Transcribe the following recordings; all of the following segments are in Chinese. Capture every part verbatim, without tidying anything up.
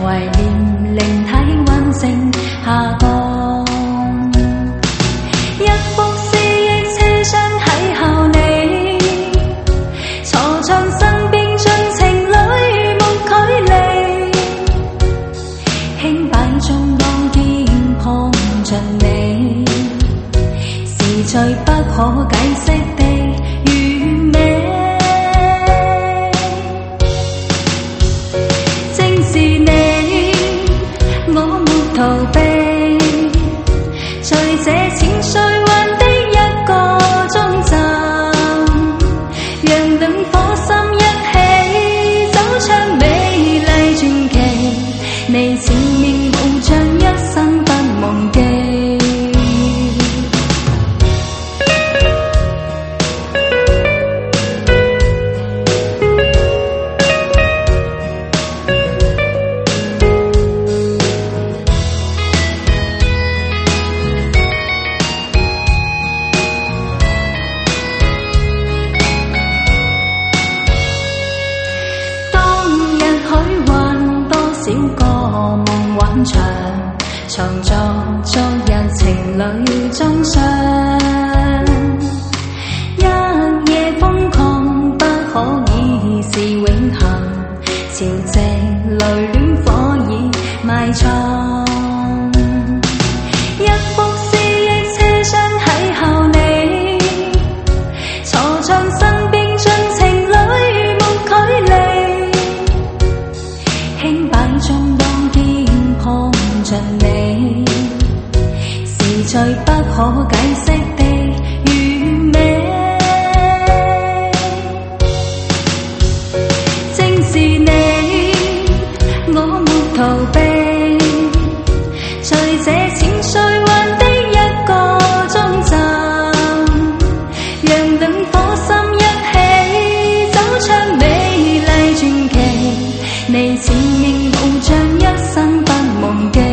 怀念灵体温性下降。一幅思忆车厢邂逅你，坐窗身边尽情侣沒距離，輕擺中當肩碰着你，是最不可解釋的完美。正是你，我沒逃避，在這淺水灣的一個終站，讓兩顆心一起走出美麗傳奇，你前面無像一生不忘記。常作昨日情侶中傷，一夜瘋狂不可以是永恆，潮汐淚戀火已埋藏。一幅思憶車廂邂逅你，坐窗身邊盡情侶沒距離，輕擺中當肩碰着你，是最不可解釋的完美。正是你，我沒逃避，在這淺水灣的一個終站，讓兩顆心一起走出美麗傳奇，你前面無像一生不忘記。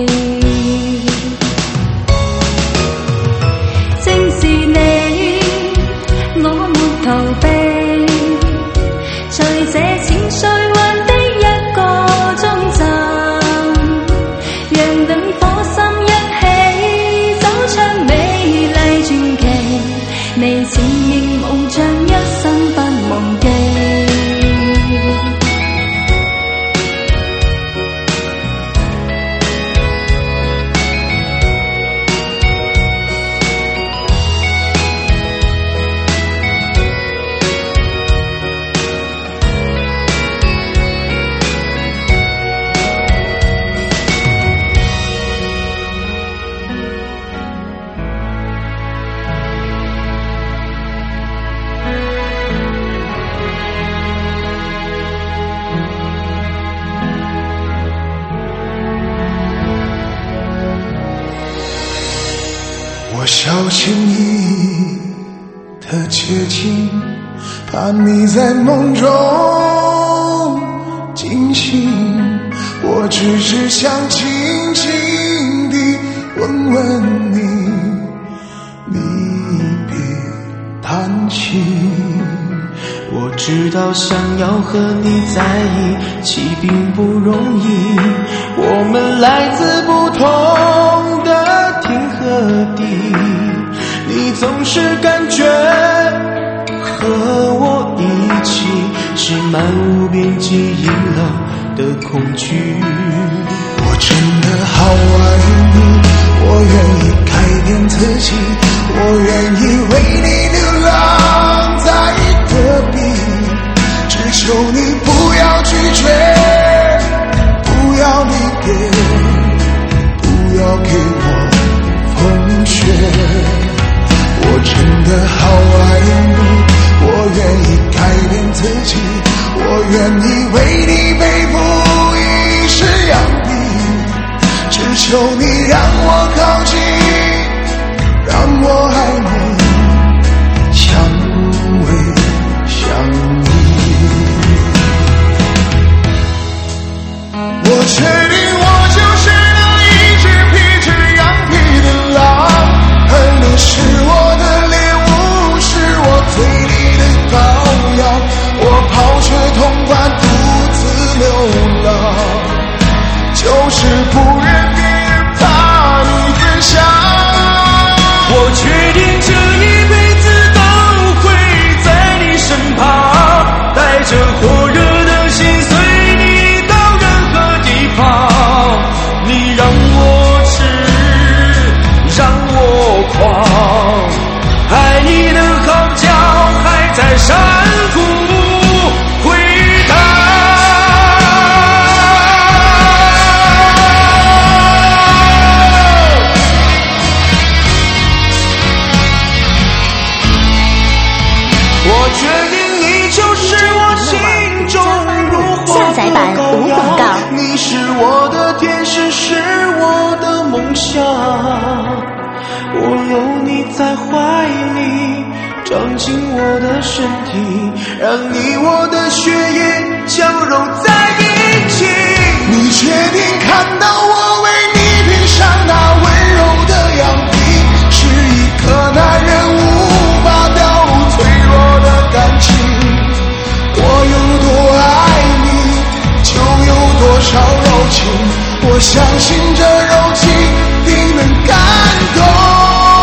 逃避，在這淺水灣的一個終站，讓兩顆心一起走出美麗傳奇，你前面無像一生不忘記。 我小心翼翼地接近，怕你在梦中惊醒，我只是想轻轻地问问你，你别叹气。 我知道想要和你在一起并不容易，我们来自不同的天和地，你总是感觉和我一起是漫无边际阴冷的恐惧。 我真的好爱你，我愿意改变自己，我愿意为你流浪在戈壁，只求你不要拒绝，不要离别，不要给我风雪。我真的好爱你，我愿意改变自己，我愿意为你背负一世扬名，只求你让我靠近，让我爱你，相偎相依。 就是不愿别人把你分享。 我确定这一辈子都会在你身旁，带着火热的心随你到任何地方。你让我痴，让我狂，爱你的号角还在山谷回荡。我确定你就是我心中如火的羔羊，你是我的天使，是我的梦想。我有你在怀里，装进我的身体，让你我的血液交融在一起。 你确定看到我为你披上那温柔的羊皮，是一个男人无法表露脆弱的感情。我有多爱你，就有多少柔情，我相信这柔情定能感动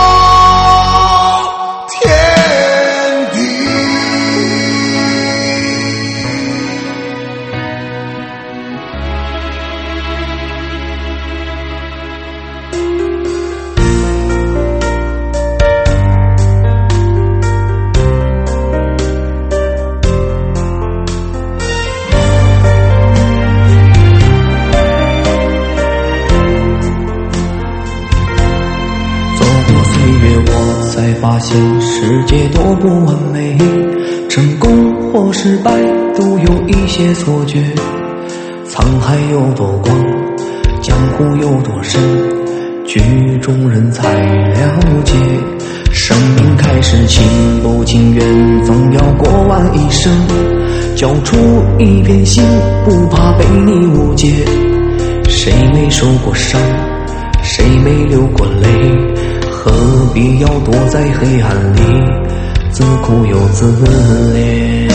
才发现世界多不完美，成功或失败都有一些错觉。沧海有多广，江湖有多深，剧中人才了解。生命开始情不情愿，总要过完一生，交出一片心，不怕被你误解。谁没受过伤，谁没流过泪，何必要躲在黑暗里自苦又自怜。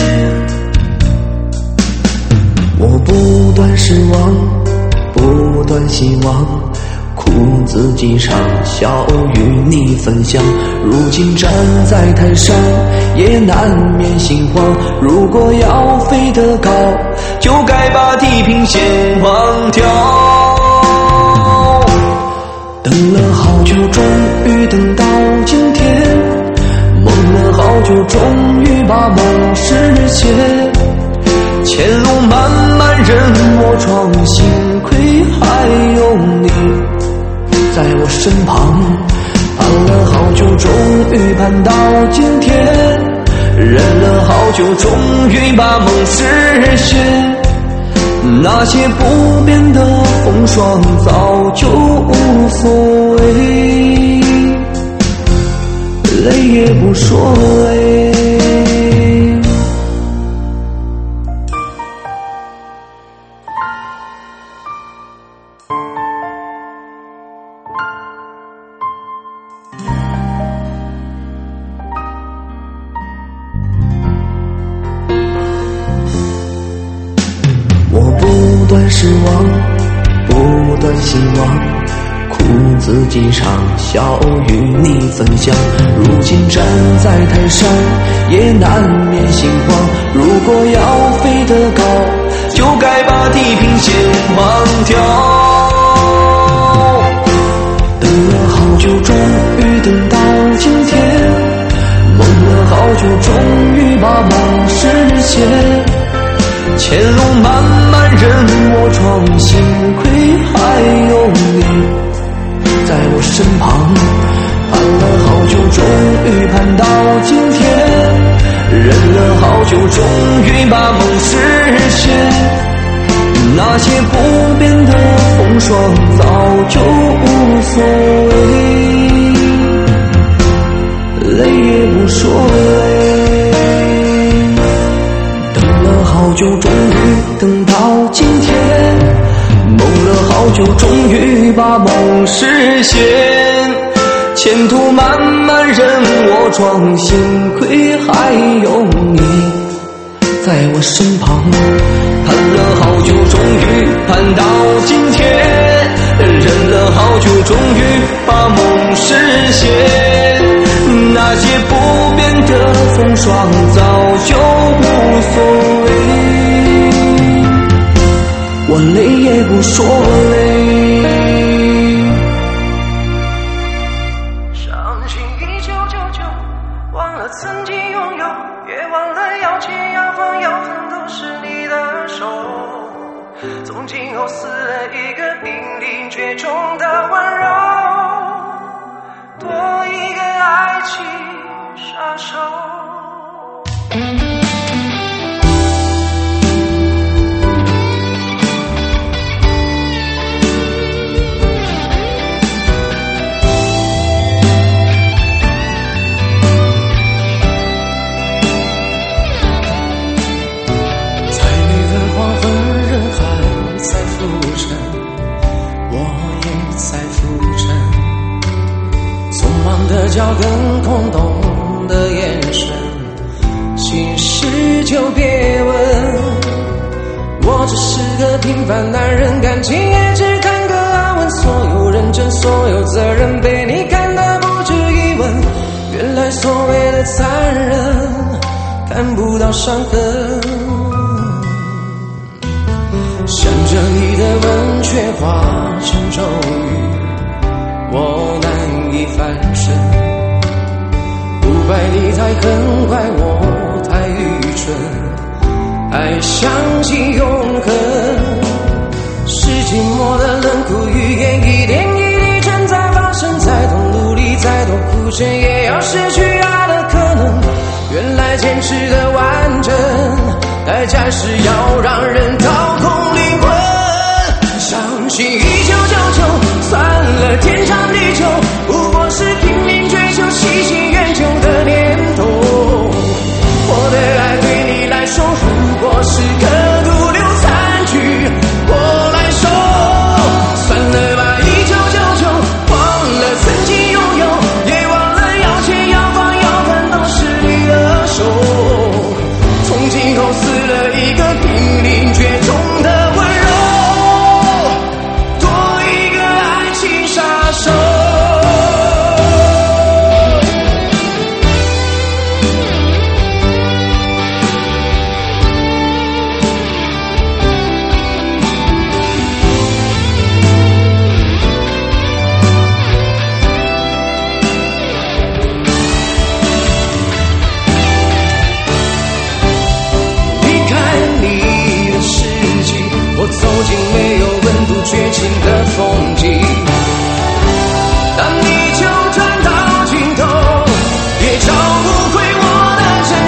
我不断失望，不断希望，苦自己尝，笑与你分享。如今站在台上也难免心慌，如果要飞得高，就该把地平线忘掉。等了好久，终于等到今天，梦了好久，终于把梦实现。前路漫漫任我闯，幸亏还有你在我身旁。盼了好久，终于盼到今天，忍了好久，终于把梦实现。那些不变的风霜早就无所谓，累也不说累。我不断失望，不断希望，苦自己尝，笑与你分享。如今站在台上也难免心慌，如果要飞得高，就该把地平线忘掉。等了好久，终于等到今天，梦了好久，终于把梦实现。前路漫漫任我闯，幸亏还有你在我身旁。盼了好久，终于盼到今天，忍了好久，终于把梦实现。那些不变的风霜早就无所谓，累也不说累。好久，终于等到今天，梦了好久，终于把梦实现。前途漫漫任我闯，幸亏还有你在我身旁。盼了好久，终于盼到今天， 也不说累。 伤心一九九九，忘了曾经拥有，也忘了要钱要房要分都是你的手。从今后死了一个濒临绝种的温柔，多一个爱情杀手。脚跟空洞的眼神，心事就别问。我只是个平凡男人，感情也只谈个安稳。所有认真，所有责任被你看得不值一问。原来所谓的残忍，看不到伤痕。想着你的吻却化成咒语，我难以翻身。不怪你太狠，怪我太愚蠢，爱相信永恒。是寂寞的冷酷语言，一点一滴正在发生。再多努力，再多苦撑，也要失去爱的可能。原来坚持的完整，代价是要让人掏空灵魂。相信一九九九，算了天长地久，不过是拼命追求喜新厌旧的念头。我的爱对你来说，如果是个毒瘤残局，我来收。算了吧，一九九九，忘了曾经拥有，也忘了要钱要房要饭都是你的手。从今后死了一个濒临绝种的温柔，多一个爱情杀手。走进没有温度绝情的风景，当你就转到尽头，也找不回我的真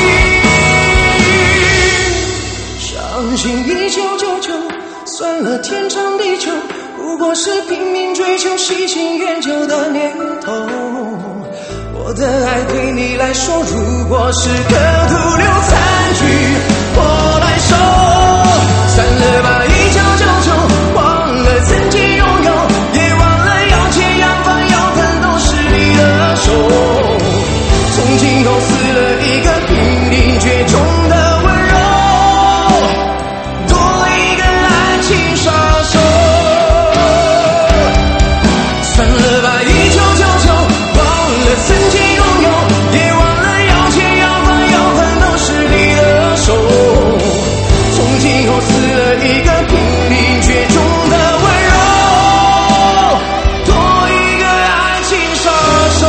心。伤心一九九九，算了天长地久，不过是拼命追求喜新厌旧的念头。我的爱对你来说，如果是个毒瘤残局，我来收。算了吧，一九九九，忘了曾经拥有，也忘了要钱要房要饭都是你的手。从今后死了一个濒临绝种的温柔，多一个爱情杀手。算了吧，一九九九，忘了曾经拥有，也忘了要钱要房要饭都是你的手。从今后死了一个濒临绝种的温柔，多一个爱情杀手。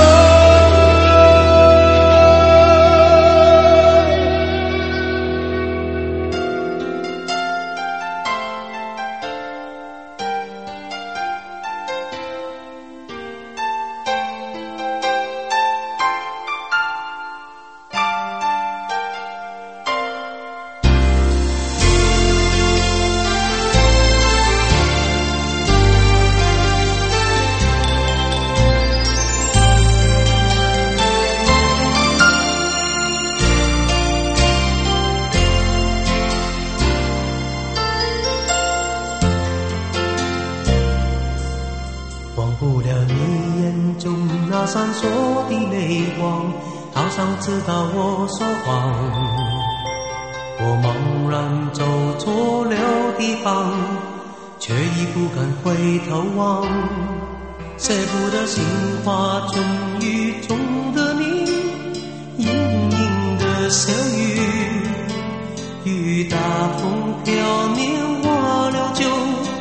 闪烁的泪光，好像知道我说谎。我茫然走错了地方，却已不敢回头望。舍不得杏花春雨中的你，盈盈的小雨，雨打风飘年，忘了就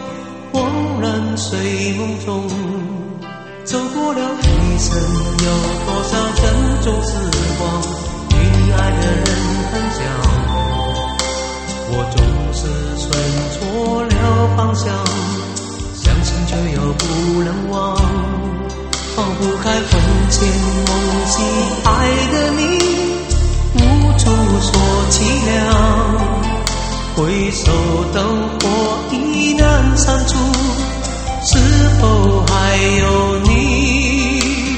睡梦中，走过了一生，有多少珍重时光与你爱的人分享。我总是顺错了方向，相信却又不能忘，放不开魂牵梦系爱的你，无处说凄凉。回首灯火已难删除，是否还有你？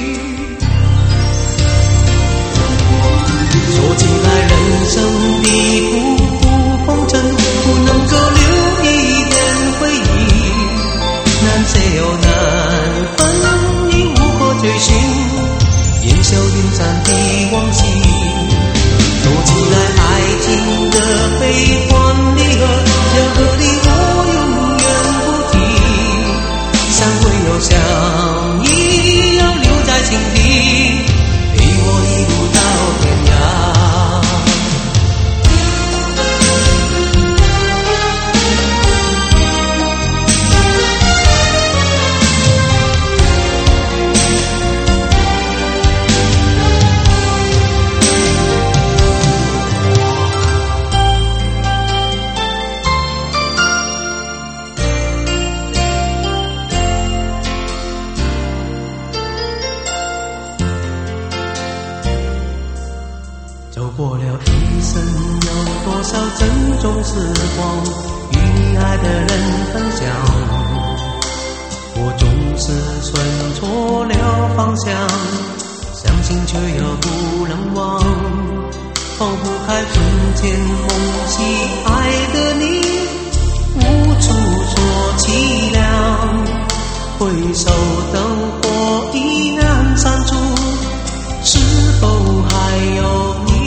说起来人生的浮浮风尘，不能够留一点回忆，难舍又难分，已无可追寻，烟消云散的往昔。说起来爱情的悲欢离合，要和你我永远不提，散会又相依，要留在心底，陪我一路到天涯。走过了一生，有多少珍重时光与你爱的人分享。我总是顺错了方向，相信却又不能忘，放不开魂牵梦系爱的你，无处说凄凉。回首灯火已难删除，是否还有你？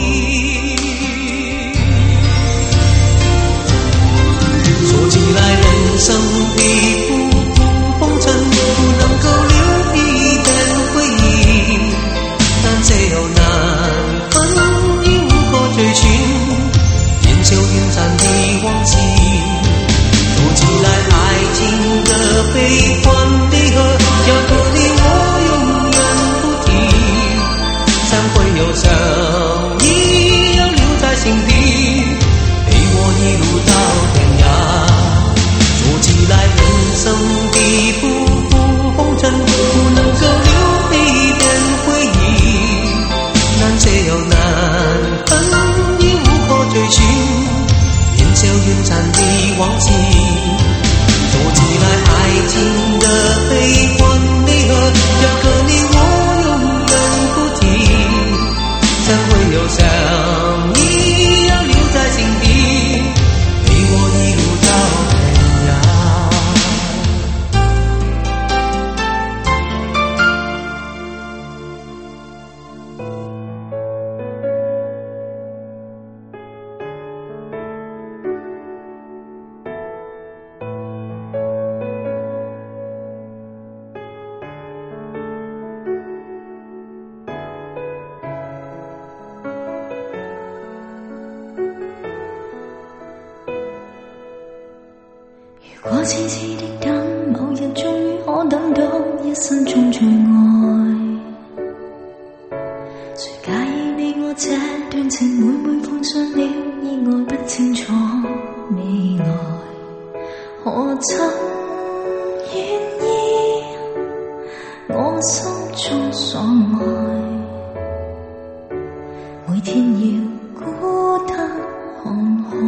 说起来人生的浮浮风尘，不能够留一点回忆，难舍又难分，已无可追寻，烟消云散的往昔。说起来爱情的悲欢离合，要和你我永远不提，散会又相依，要留在心底，陪我一路到天涯。说起来人生的浮浮风尘，不能够留一点回忆，难舍又难分，已无可追寻，烟消云散的往昔。说起来爱情的悲欢离合，要和你我永远不提，散会又相依，要留在心底，陪我一路到天涯。 如果痴痴的等，某日終於可等到一生中最愛。誰介意你我這段情，每每碰上了意外，不清楚未來，何曾願意我心中所愛，每天要孤單看海。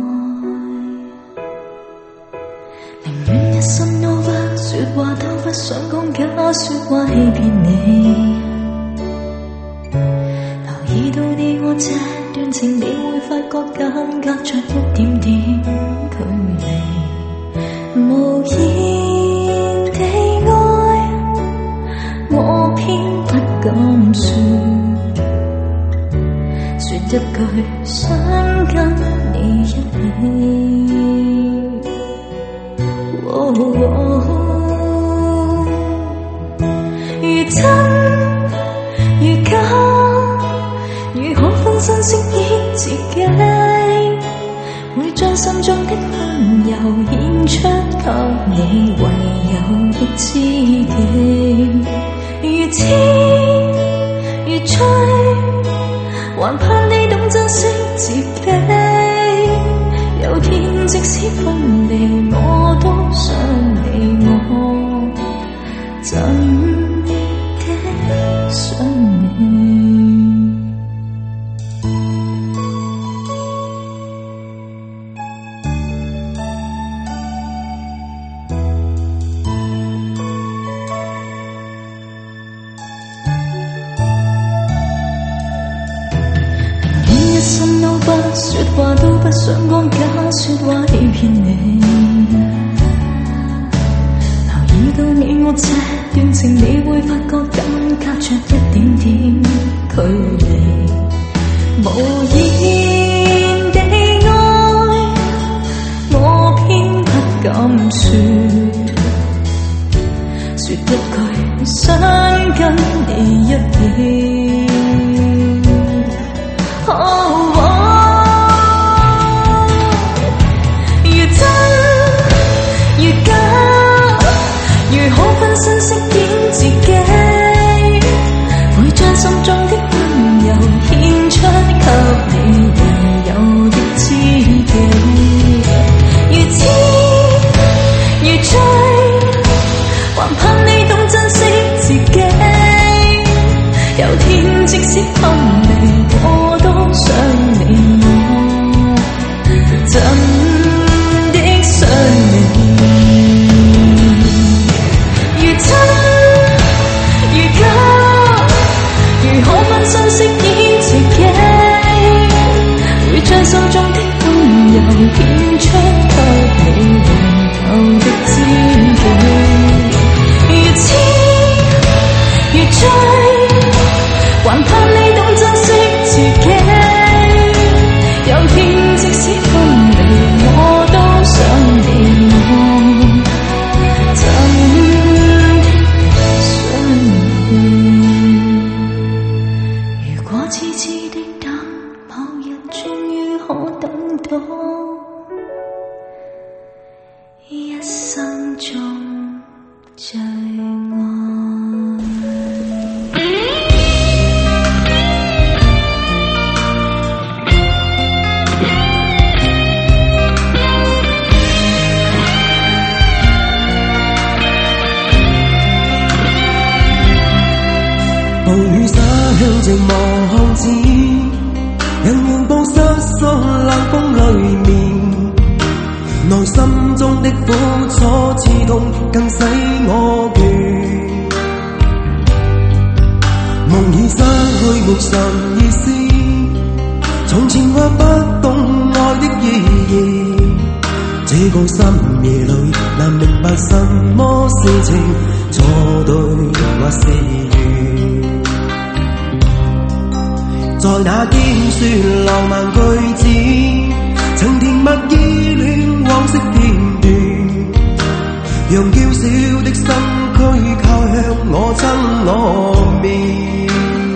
一心都不說話，都不想講假說話欺騙你。留意到你我這段情，你會發覺間隔着一點點距離。無言地愛，我偏不敢說，說一句想跟你一起。哦哦，如真如假，如何分身飾演自己，會將心中的溫柔獻出給你，唯有知己，越痴越醉，還盼你懂珍惜自己。有天即使分離，我都想你，我真的想你。說話都不想講假說話欺騙你，留意到你我這段情，你會發覺更隔着一點點距離。無言地愛，我偏不敢說，說一句想跟你一起。Oh, oh.分飾演自己，會將心中的溫柔獻出給你唯有的知己。越痴越醉，還盼你懂珍惜自己。有天即使分離，我都想你，我真的想你。相識演自己，會將心中的溫柔獻出給你唯有的知己。越痴越醉，還盼你懂珍惜自己。有天即使分離，我都想你，我真想你。痴痴的等，某日終於可等到，一生中最愛。 暴雨灑向寂寞巷子，人緩步瑟縮冷風裡面，內心中的苦楚刺痛更使我倦。夢已失去沒神意思，從前或不懂愛的意義，這個深夜裡難明白什麼是情，錯對或是緣。在那堅説浪漫句子，曾甜蜜依戀往昔片段，讓嬌小的身軀靠向我親我面。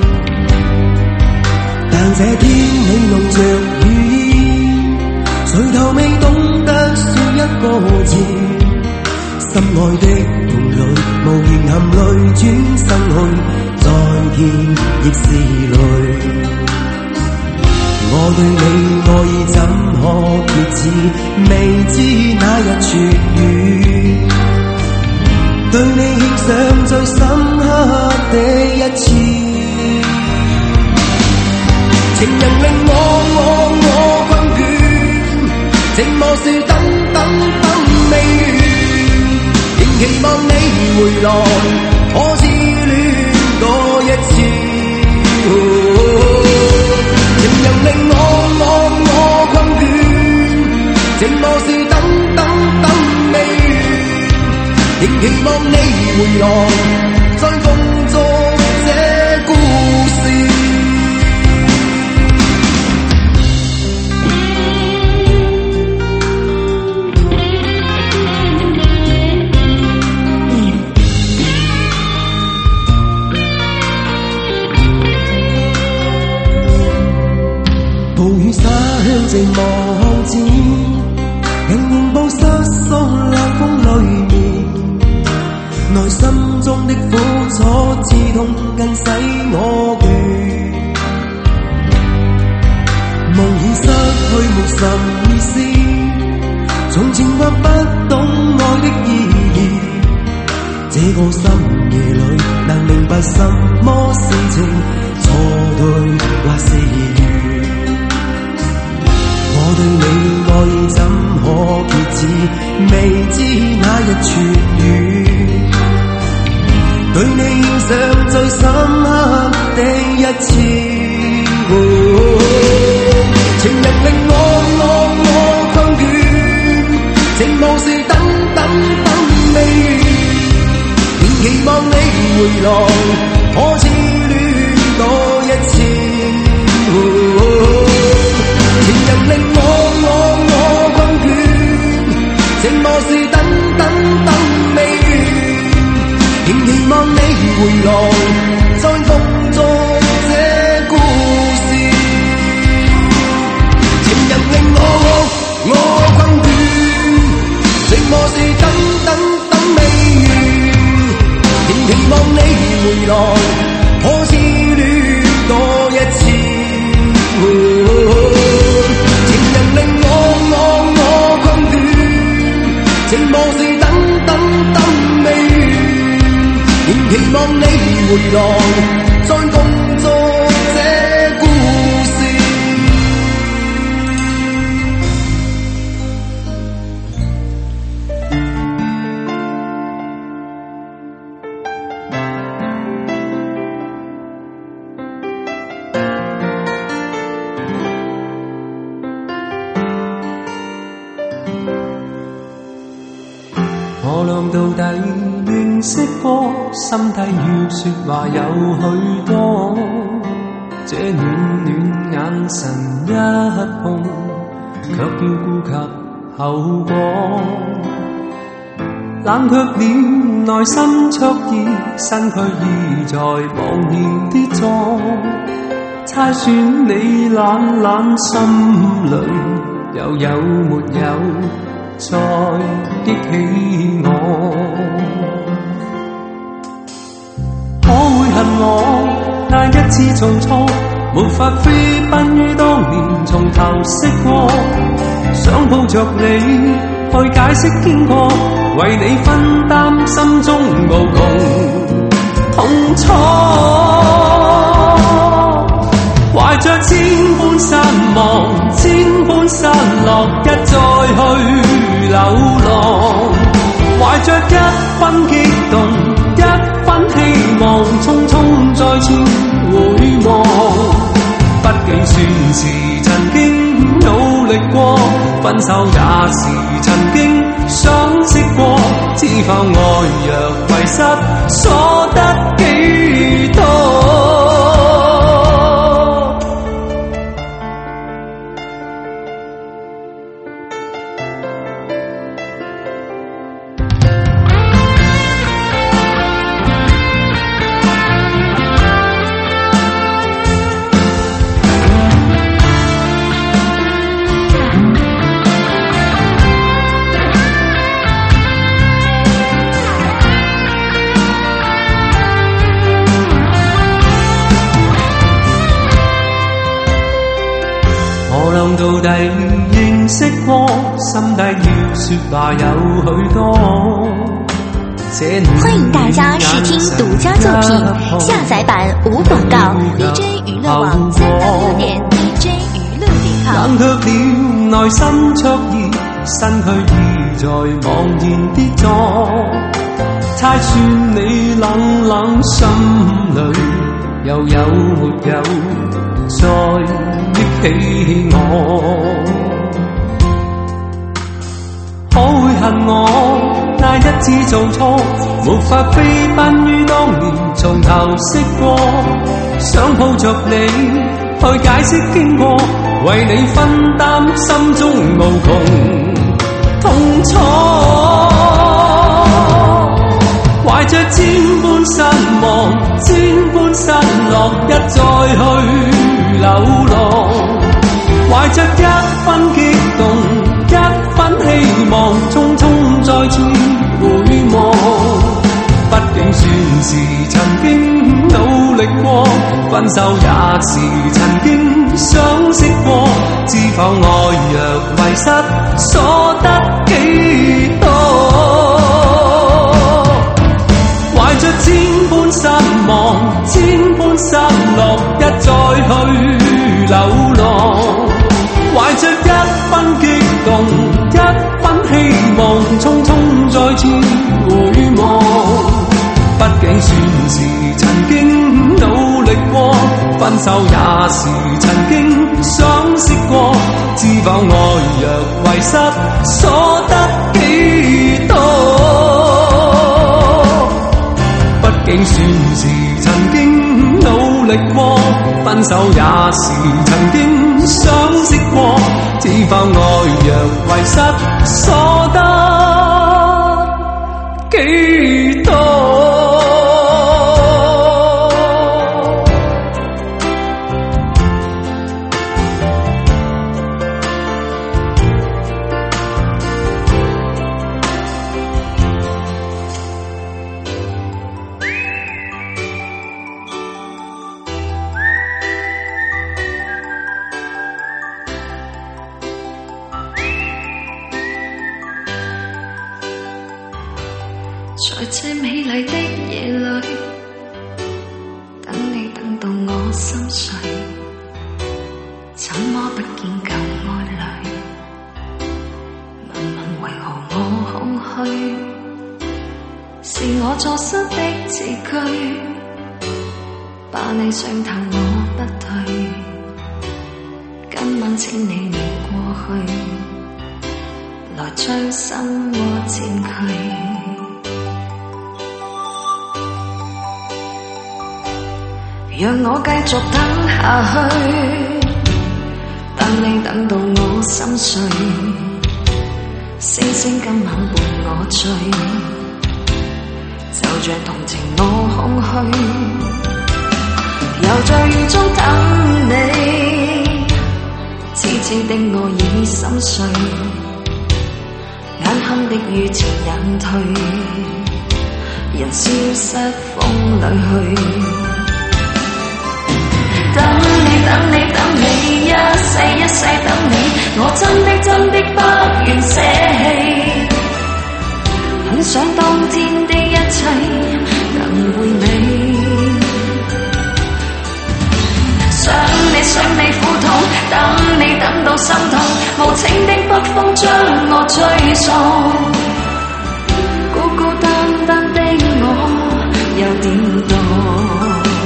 但這天你弄着雨衣，誰頭未懂得說一個字，心愛的夢裡無言含淚轉身去，再見亦是淚。我對你愛意怎可決志，未知那日痊愈，對你獻上最深刻的一次。情人令我我我困倦，寂寞是等等等未完，仍期望你回來，可知戀多一次。情人令我我我困倦，寂寞是等等等未完，仍期望你回來，再共作這故事。暴雨灑向寂寞巷子，人緩步瑟縮冷風裡面， 刺痛更使我倦，梦已失去無什意思，從前或不懂愛的意義，這個深夜裏能明白什麼是情，錯對或是緣。我對你愛意怎可決志，未知那日痊癒。對你印象最深刻的一次，哦、情人令我我我困倦，情無事等等等未完，仍期望你回來，可似戀多一次。哦、情人令我我我困倦，情無事等等等未完，仍期望你回來，再共作這故事。情人令我我困倦，情無事等等等未完，仍期望你回來，可似戀多一次。哦、情人令我我我困倦，情無事等等等未完，仍期望你回來，再共作這故事。我倆到底認識過，心底要說話有許多，這暖暖眼神一碰，卻要顧及後果。冷卻了內心灼熱，身軀已在茫然跌撞，猜算你懶懶心裏又有沒有再激起我？可會恨我那一次做錯，沒法飛奔於當年從頭識過，想抱着你去解釋經過，為你分擔心中無窮痛楚，懷着千般失望，千般失落，一再去流浪，懷着一分激動，一分希望，匆匆再次回望。畢竟算是曾經努力過，分手也是曾經相識過，知否愛若遺失，所得幾多？到底認識過，心底要說話有許多。 歡迎大家試聽獨家作品，下載版無廣告 ，D J 娛樂網三到六點 ，D J 娛樂點 com。 冷卻了內心灼熱，身軀已在茫然跌撞，猜算你冷冷心裏又有沒有再憶起我？可會恨我那一次做錯，沒法飛奔於當年從頭識過，想抱着你去解釋經過，為你分擔心中無窮痛楚，懷着千般失望，千般失落，一再去流浪，懷着一分激動，一分希望，匆匆再次回望。畢竟算是曾經分手也是曾經相識過，知否愛若遺失，所得幾多？懷着千般失望，千般失落，一再去流浪，懷着一分激動，一分希望，匆匆再次回望。畢竟算是曾經努力過，分手也是曾經相識過，知否愛若遺失，所得幾多？畢竟算是曾經努力過，分手也是曾經相識過，知否愛若遺失，所得幾多？ 在這美麗的夜裏，等你等到我心碎，怎麼不見舊愛侶？問問為何我空虛？是我錯失的字句，把你傷透我不退。今晚請你念過去，來將生活佔據。讓我繼續等下去，等你等到我心碎，星星今晚伴我醉，就像同情我空虛，又在雨中等你，痴痴的我已心碎，眼看的雨情隱退，人消失風裏去。等你等你等你，一世一世等你，我真的真的不願捨棄，很想當天的一切能回味，想你想你苦痛，等你等到心痛，無情的北風將我吹送，孤孤單單的我有點凍。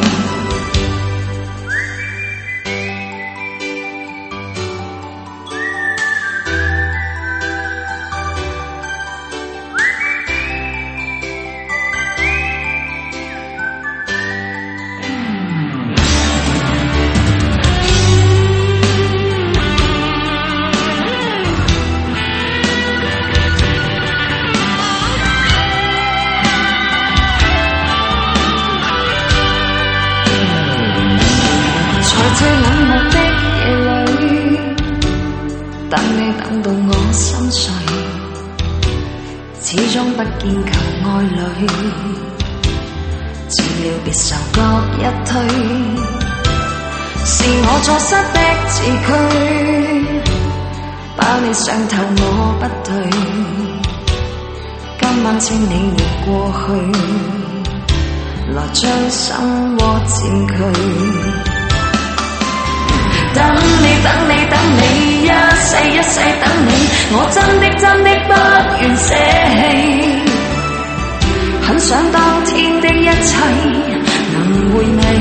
最冷漠的夜裏，等你等到我心碎，始終不見舊愛侶，遲了別愁各一推，是我錯失的字句，把你傷透我不對，今晚請你念過去，來將生活佔據。等你等你等你，一世一世等你，我真的真的不願捨棄，很想當天的一切能回味，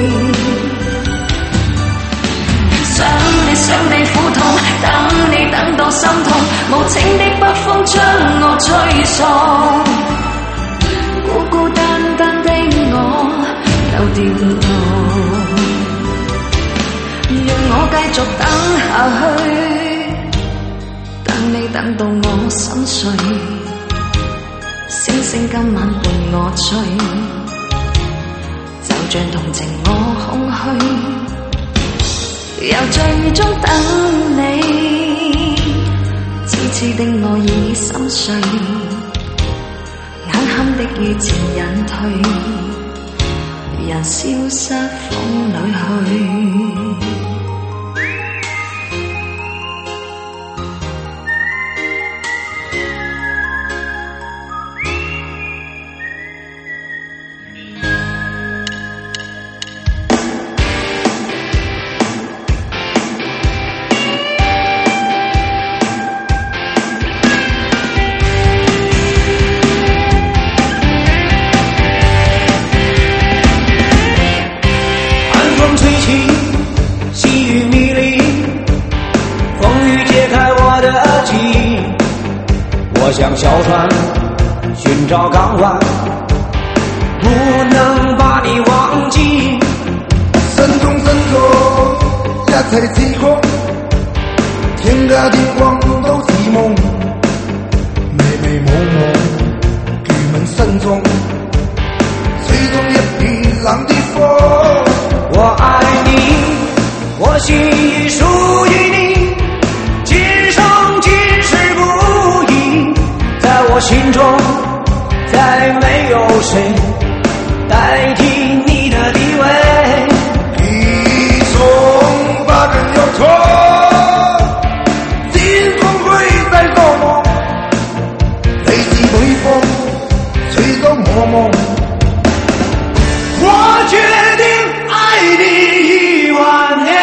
想你想你苦痛，等你等到心痛，無情的北風將我吹送，孤孤單單的我有點凍。讓我繼續等下去，等你等到我心碎，星星今晚伴我醉，就像同情我空虛，又在雨中等你，痴痴的我已心碎，眼看的雨漸隱退， 也消失风里去。 我像小船寻找港湾，不能把你忘记。 心中深處一切似空，天嘅天光都是夢，迷迷惘惘，巨問心中，吹動一片冷的風。 我愛你，我心已屬於你，今生今世不移。在我心中，再沒有誰代替你的地位。 一種把人有錯，心中會在做夢，淚是微風，吹走我夢。 我決定愛你一萬年。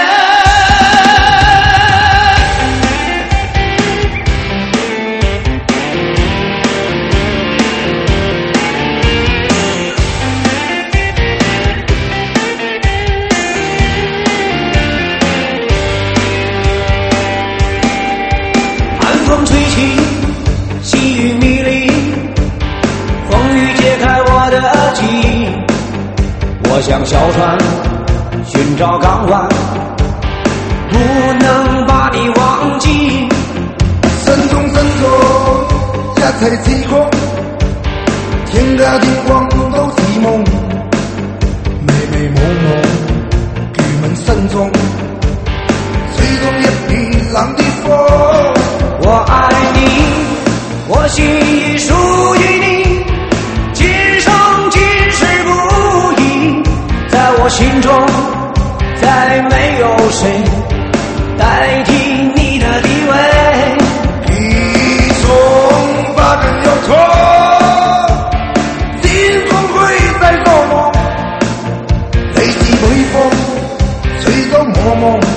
吹起，细雨迷离，风雨揭开我的记忆。我像小船寻找港湾，不能把你忘记。 心中深處一切似空，天嘅天光都是夢，迷迷惘惘，巨問心中，吹動一片冷的風。 我愛你，我心已屬於你，今生今世不移。在我心中，再沒有誰代替你的地位。 一種把人有錯，心中會在做夢，淚是微風，吹走我夢。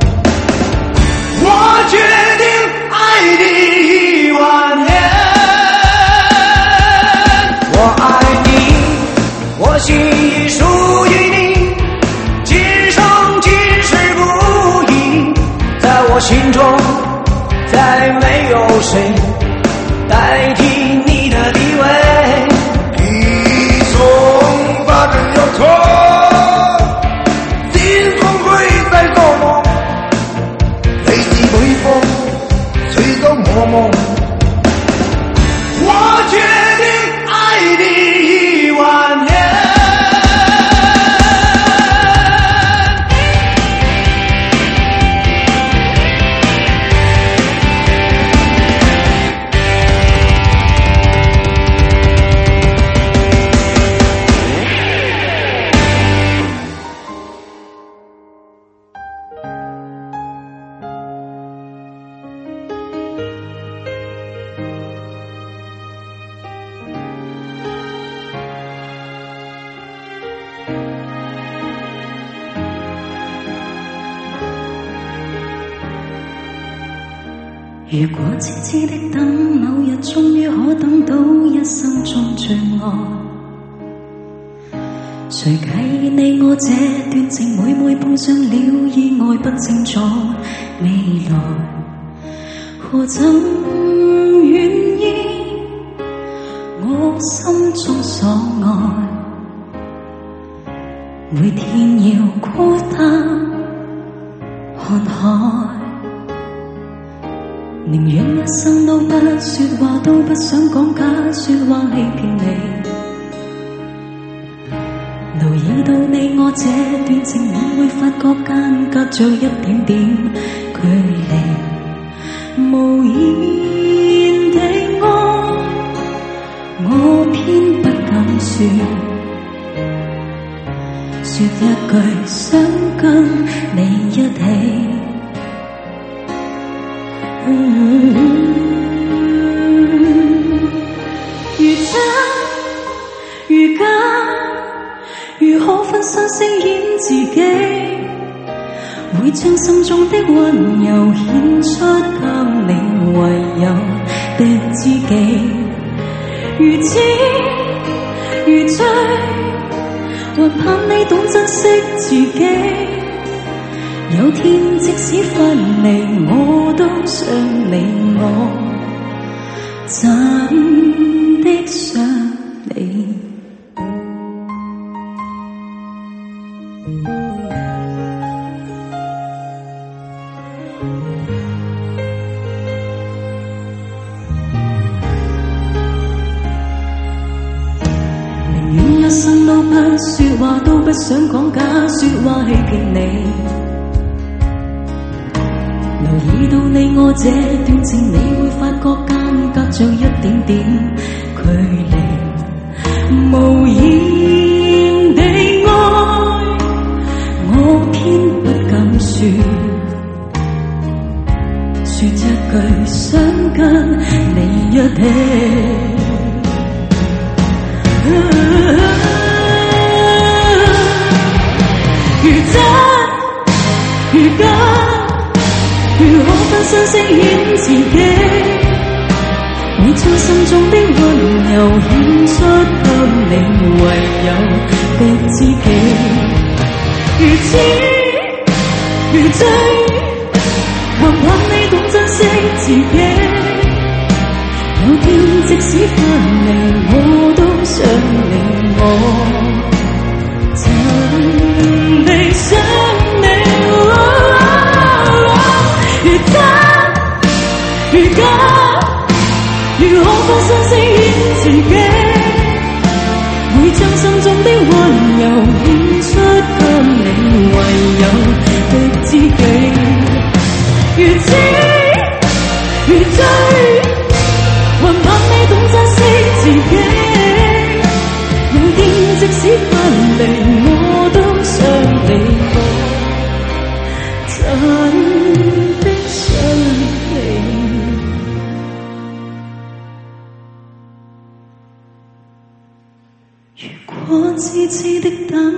我決定愛你一萬年，我愛你，我心已屬於你，今生今世不移。在我心中，再沒有誰代替你的地位。 一種把人有錯，心中會在做夢，淚是微風，吹走我夢。 我決定愛你一萬年。 如果痴痴的等，某日終於可等到一生中最愛，誰介意你我這段情每每碰上了意外不清楚未來，何曾願意我心中所愛，每天要孤單看海，寧願一生都不說話，都不想講假說話欺騙你。留意到你我這段情，我會發覺間隔着一點點距離。無言地愛，我偏不敢說， 說一句想跟你一起。嗯，如真如假，如何分身飾演自己，會將心中的溫柔獻出給你唯有的知己。如痴如醉，還盼你懂珍惜自己。有天即使分離，我都想你，我真的想你。寧願一生都不說話，都不想講假說話欺騙你。留意到你我這段情，你會發覺間隔着一點點距離。無言地愛，我偏不敢說，說一句想跟你一起。如真如假，如何分身飾演自己，會將心中的溫柔獻出給你唯有的知己。如痴如醉，還盼你懂珍惜自己。有天即使分離，我都想你，我真的想你。如真如假，如何分身飾演自己，會將心中的溫柔獻出給你唯有的知己。如痴如醉，還盼你懂珍惜自己。有天即使分離，我都想你，我真的想你。如果痴痴的等，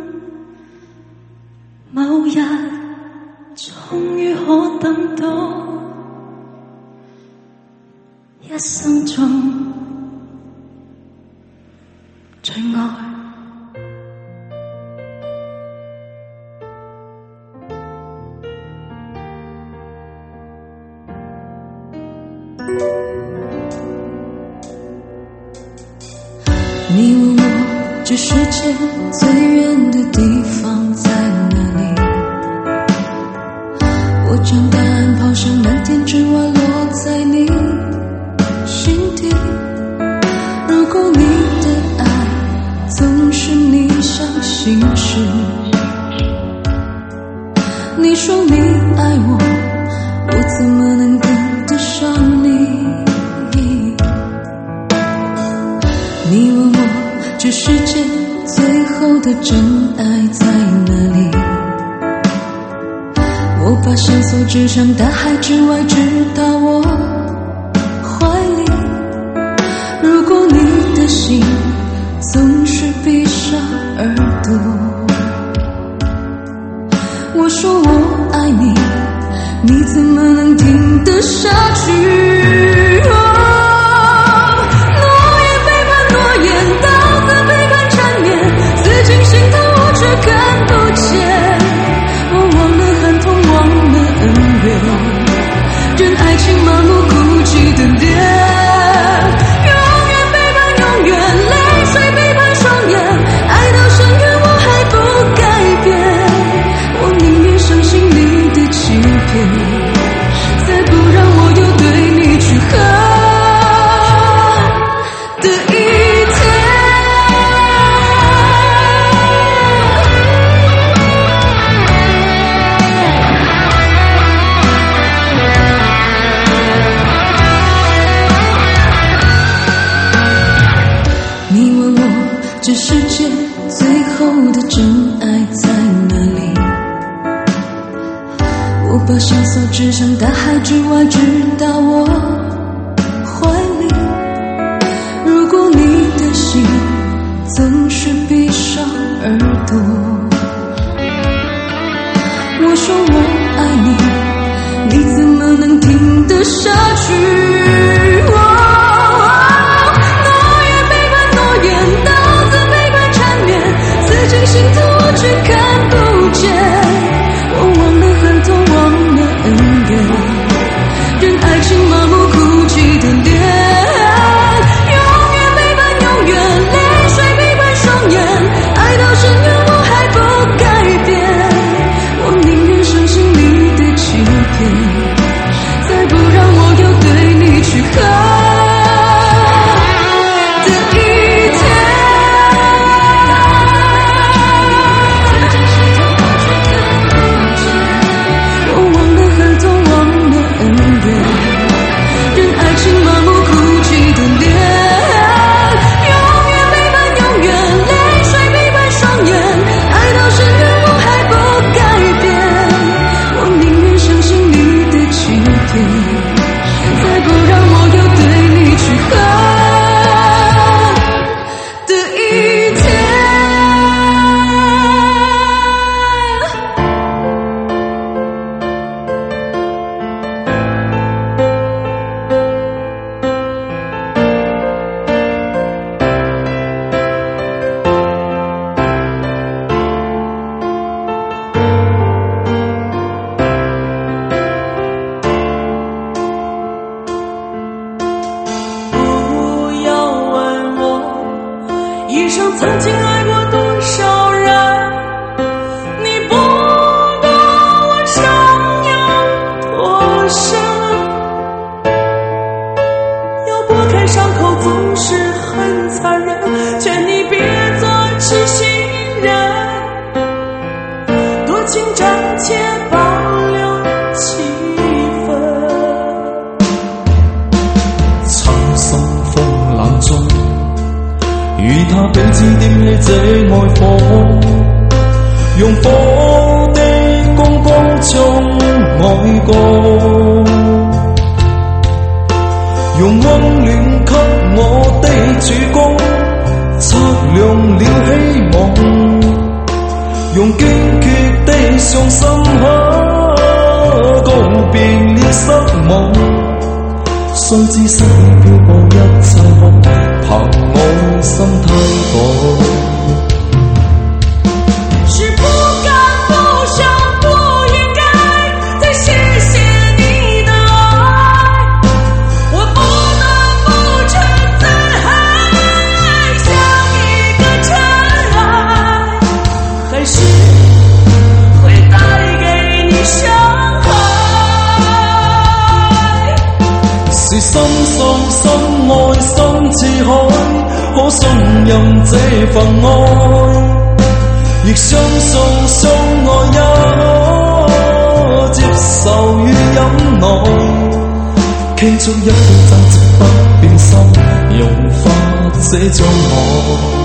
某日終於可等到，一生中最愛。你問我這世界最遠的地方在哪裡，我將答案拋向藍天之外，落在你心底。如果你的愛總是逆向行駛，你說你愛我，我怎麼能跟得上你？你問我這世界最後的真愛在哪裡，我把線索指向大海之外，直到我懷裡。如果你的心總是閉上耳朵，我說我愛你，你怎麼能聽得下去？哦，諾言背叛諾言，刀子背叛纏綿，刺進心頭我卻看不見。我忘了寒痛，忘了恩怨，任愛情麻木孤寂的臉。再不讓我有對你去恨的一天。你問我這世界最后的真爱在哪里？我把线索指向大海之外，直到我怀里。如果你的心总是闭上耳朵，我说我爱你，你怎么能听得下去？哦，诺言背叛诺言，刀子背叛缠绵，刺进心头我却看不见。我忘了恨痛，忘了恩怨，任爱情麻木哭泣的脸，永远背叛永远，泪水背叛双眼，爱到深渊我还不改变。我宁愿相信你的欺骗，再不让我有对你去恨的一天。我忘了恨痛，忘了恩怨，任爱情麻木哭泣的脸，永远背叛永远，泪水背叛双眼，爱到深渊我还不改变。我宁愿相信你的欺骗，再不让我有对你去恨的一天。 不要问我一生曾经爱过多少人，你不懂我伤有多深。要拨开伤口总是很残忍，劝你别做痴心人，多情暂且保留气氛。 曾生風冷中，與他彼此點起這愛火，用火的光光將愛過，用溫暖給我的主角測量了希望，用堅決的傷心刻告別了失望。雖知失去漂泊一切哭，憑我心太薄。 是不敢不想不应该再谢谢你的爱，我不得不承认还像一个尘埃，还是会带给你伤害。 是深深深愛深似海，可信任這份愛，亦相信相愛也可接受與忍耐，傾出一片真摯不變心，融化這障礙。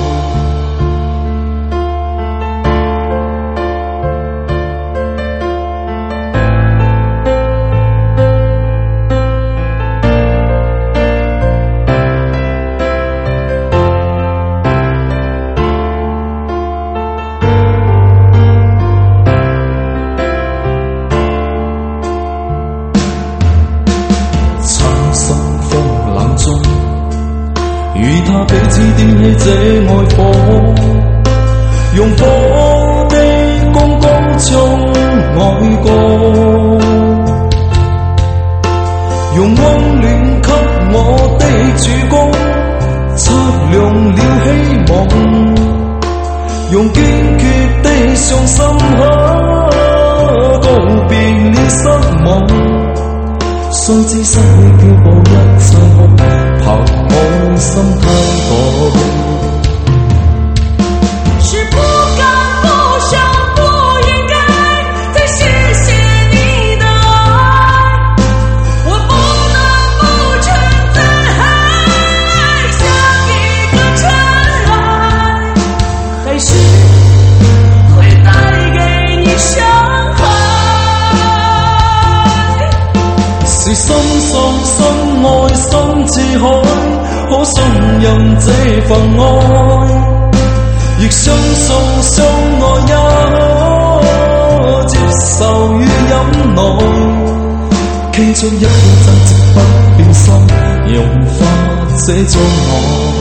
與他彼此點起這愛火，用火的光光將愛過，用溫暖給我的主角測量了希望，用堅決的傷心刻告別了失望。雖知失去漂泊一切哭，憑我心太薄。 是不敢不想不应该再谢谢你的爱，我不得不承认还像一个尘埃，还是海，可信任这份爱，亦相信相爱也可接受與忍耐，企出一顆真直不變心，融化這障礙。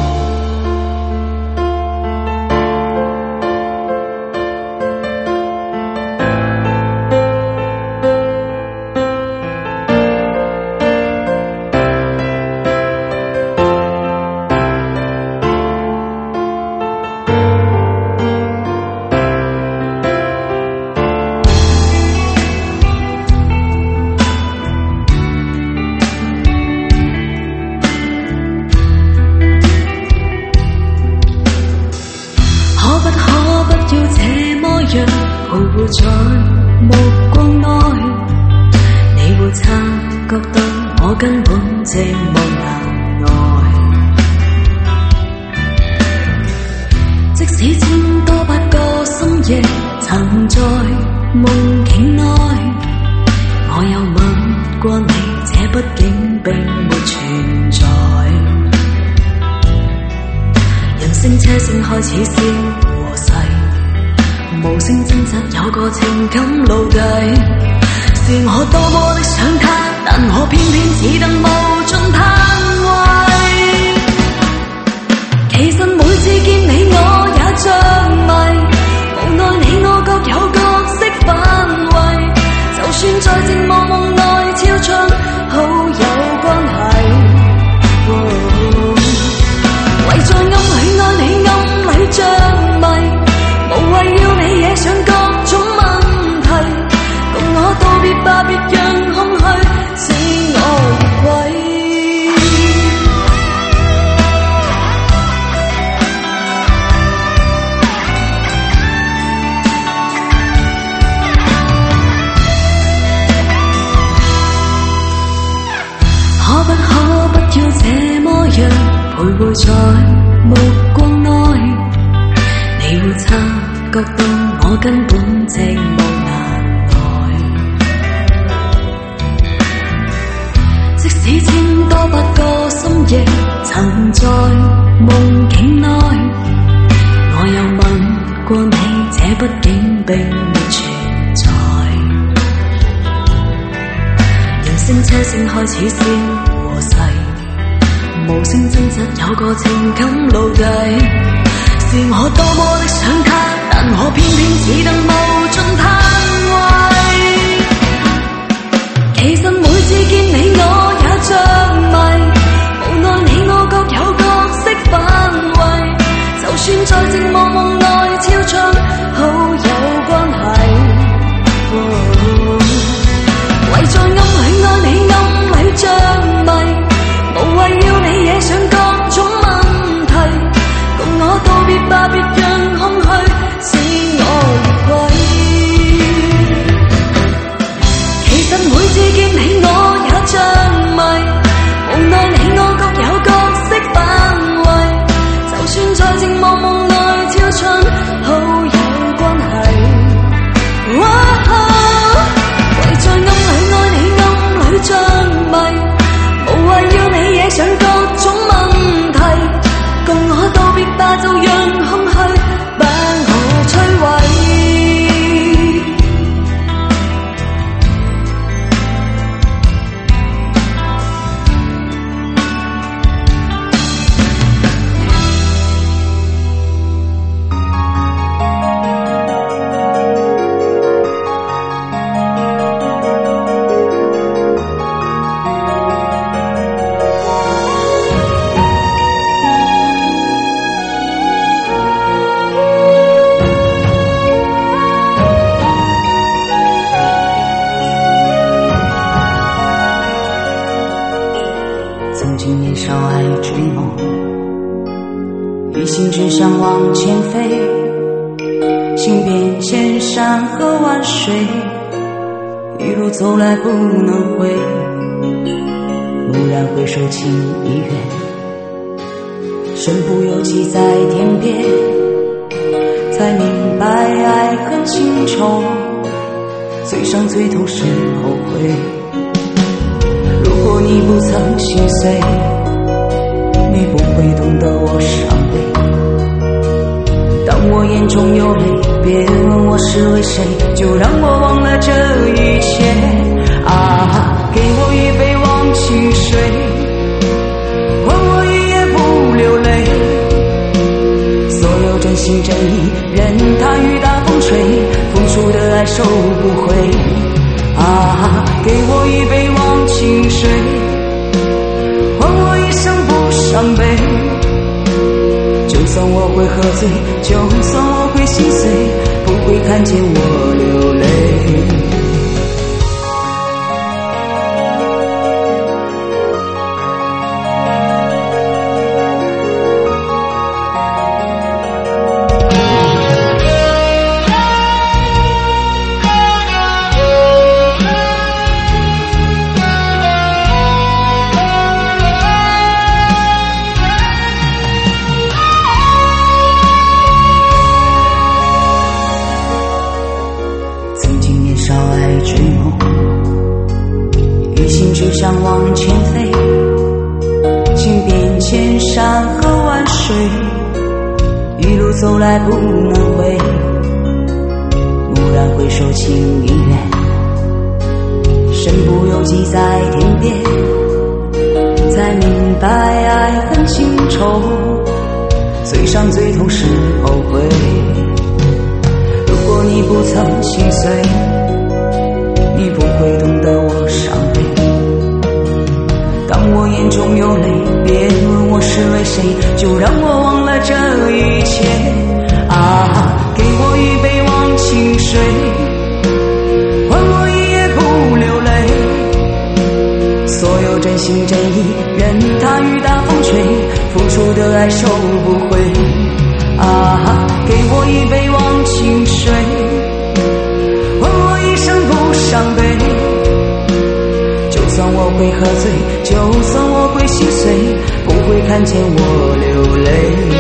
最伤最痛是后悔。如果你不曾心碎， 你不会懂得我伤悲。当我眼中有泪，别问我是为谁，就让我忘了这一切。啊，给我一杯忘情水，换我一夜不流泪。所有真心真意，任它雨打风吹，付出的爱收不回。啊，给我一杯忘情水，换我一生不伤悲。就算我会喝醉，就算我会心碎，不会看见我流泪。只想往前飞，请变千山和万水，一路走来不能回。蓦然回首，情已远，身不由己在天边，才明白爱恨情仇，最伤最痛是后悔。如果你不曾心碎，你不会懂得我伤悲。当我眼中有泪，别问我是为谁，就让我忘了这一切。啊，给我一杯忘情水，换我一夜不流泪。所有真心真意，任它雨打风吹，付出的爱收不回。啊，给我一杯忘情水，换我一生不伤悲。就算我会喝醉，就算我会心碎，不会看见我流泪。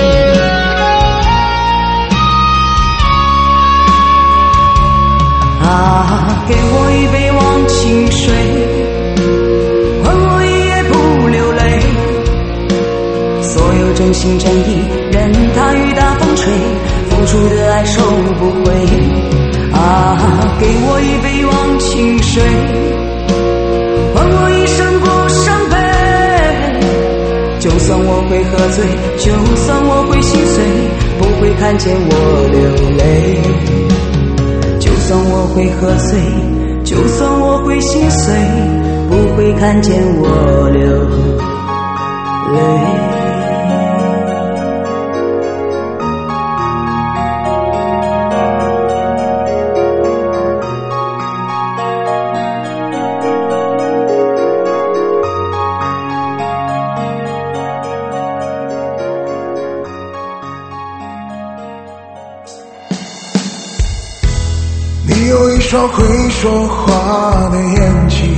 啊，给我一杯忘情水，换我一夜不流泪。所有真心真意，任它雨打风吹，付出的爱收不回。啊，给我一杯忘情水，换我一生不伤悲。就算我会喝醉，就算我会心碎，不会看见我流泪。就算我会喝醉，就算我会心碎，不会看见我流泪。 你有一双会说话的眼睛，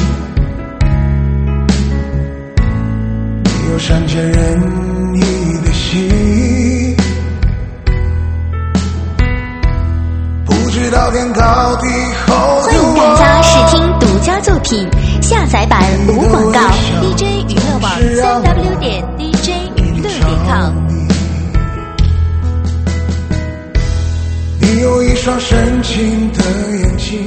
你有善解人意的心，不知道天高地厚的我。 欢迎大家试听独家作品，下载版无广告 ，D J 娱乐网三 W 点 D J 娱乐点 com。 你有一双深情的眼睛，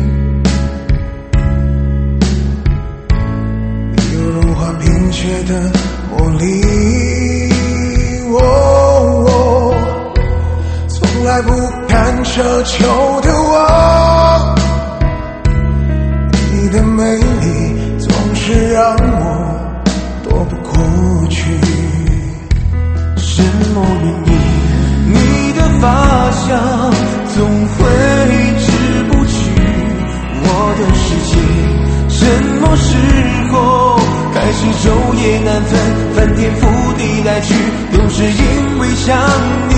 你有融化冰雪的魔力。哦哦，从来不看奢求的我，你的美丽总是让我躲不过去。 什么原因？你的发香总挥之不去我的世界，什么时候开始昼夜难分，翻天覆地来去，都是因为想你。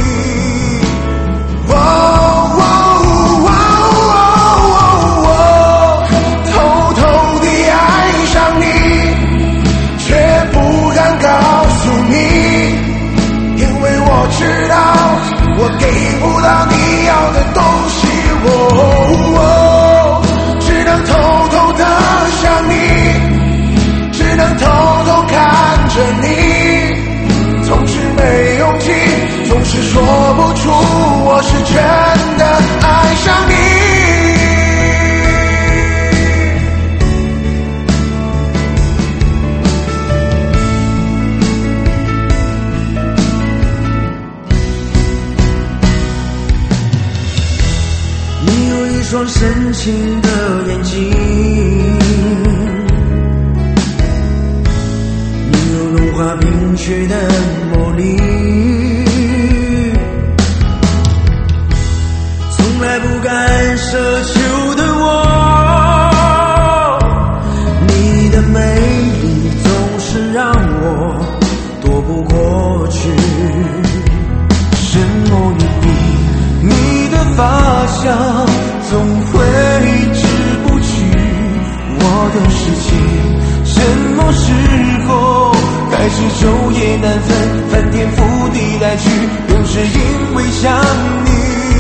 哦哦哦哦哦，偷偷地爱上你，却不敢告诉你，因为我知道我给不到你要的东西。哦哦，只能偷偷的想你，只能偷偷看着你。 双深情的眼睛，你有融化冰雪的魔力，从来不敢奢求的我，你的美丽总是让我躲不过去。深谋远比，你的发香总挥之不去我的事情，什么时候开始昼夜难分，翻天覆地来去，都是因为想你。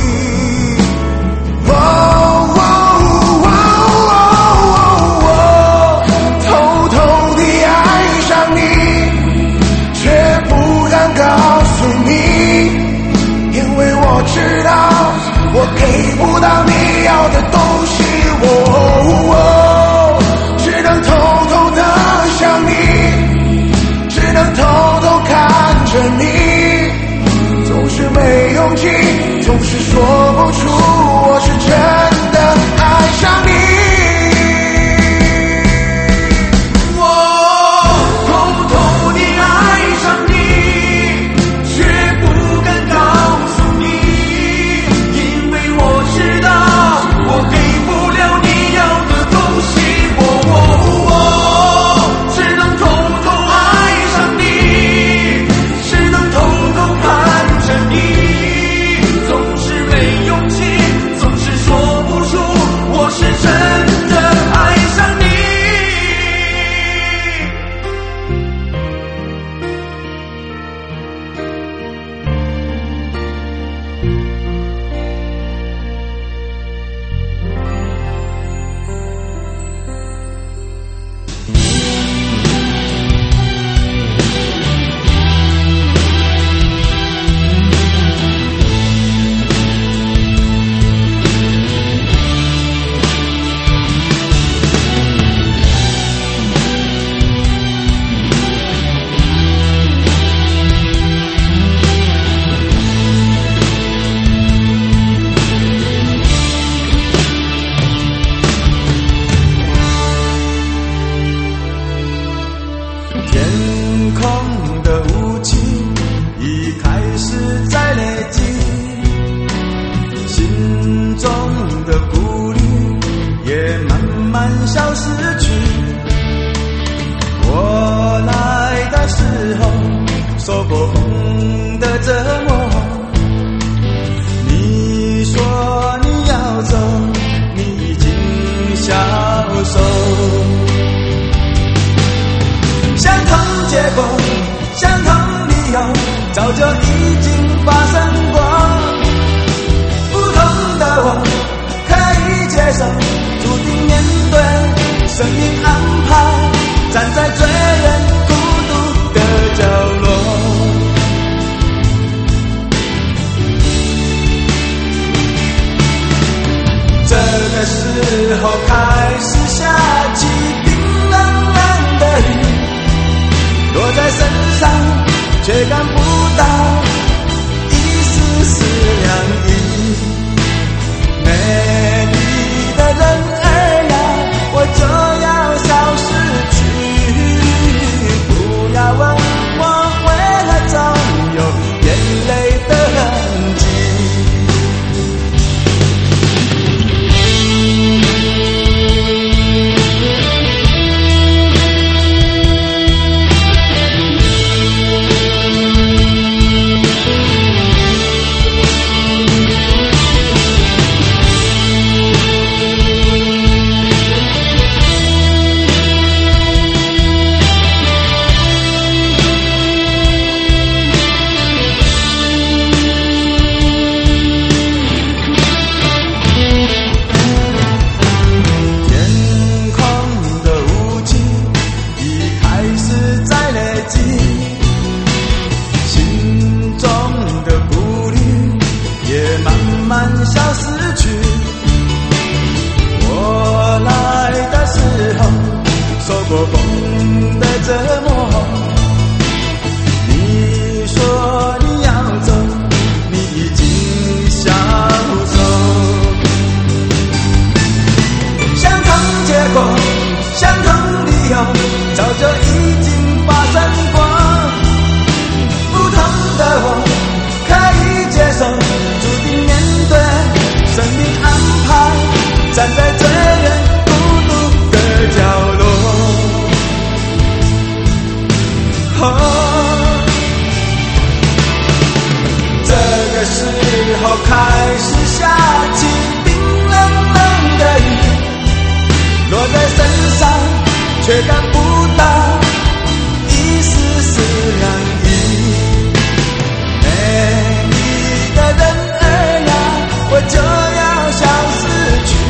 哦哦哦哦哦，偷偷地爱上你，却不敢告诉你，因为我知道我给不到你要的东西，我、哦、只能偷偷的想你，只能偷偷看着你，总是没勇气，总是说不出我是真的爱上你。 后开始下起冰冷冷的雨，落在身上却感不到一丝丝凉意。每一个人儿呀，我就要消失去，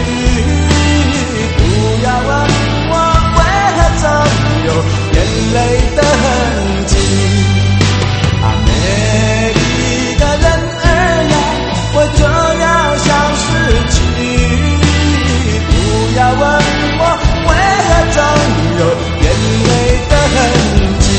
不要问我为何总有眼泪的痕迹。啊，每一个人儿呀，我就要消失去，不要问我为何总有眼泪的痕迹。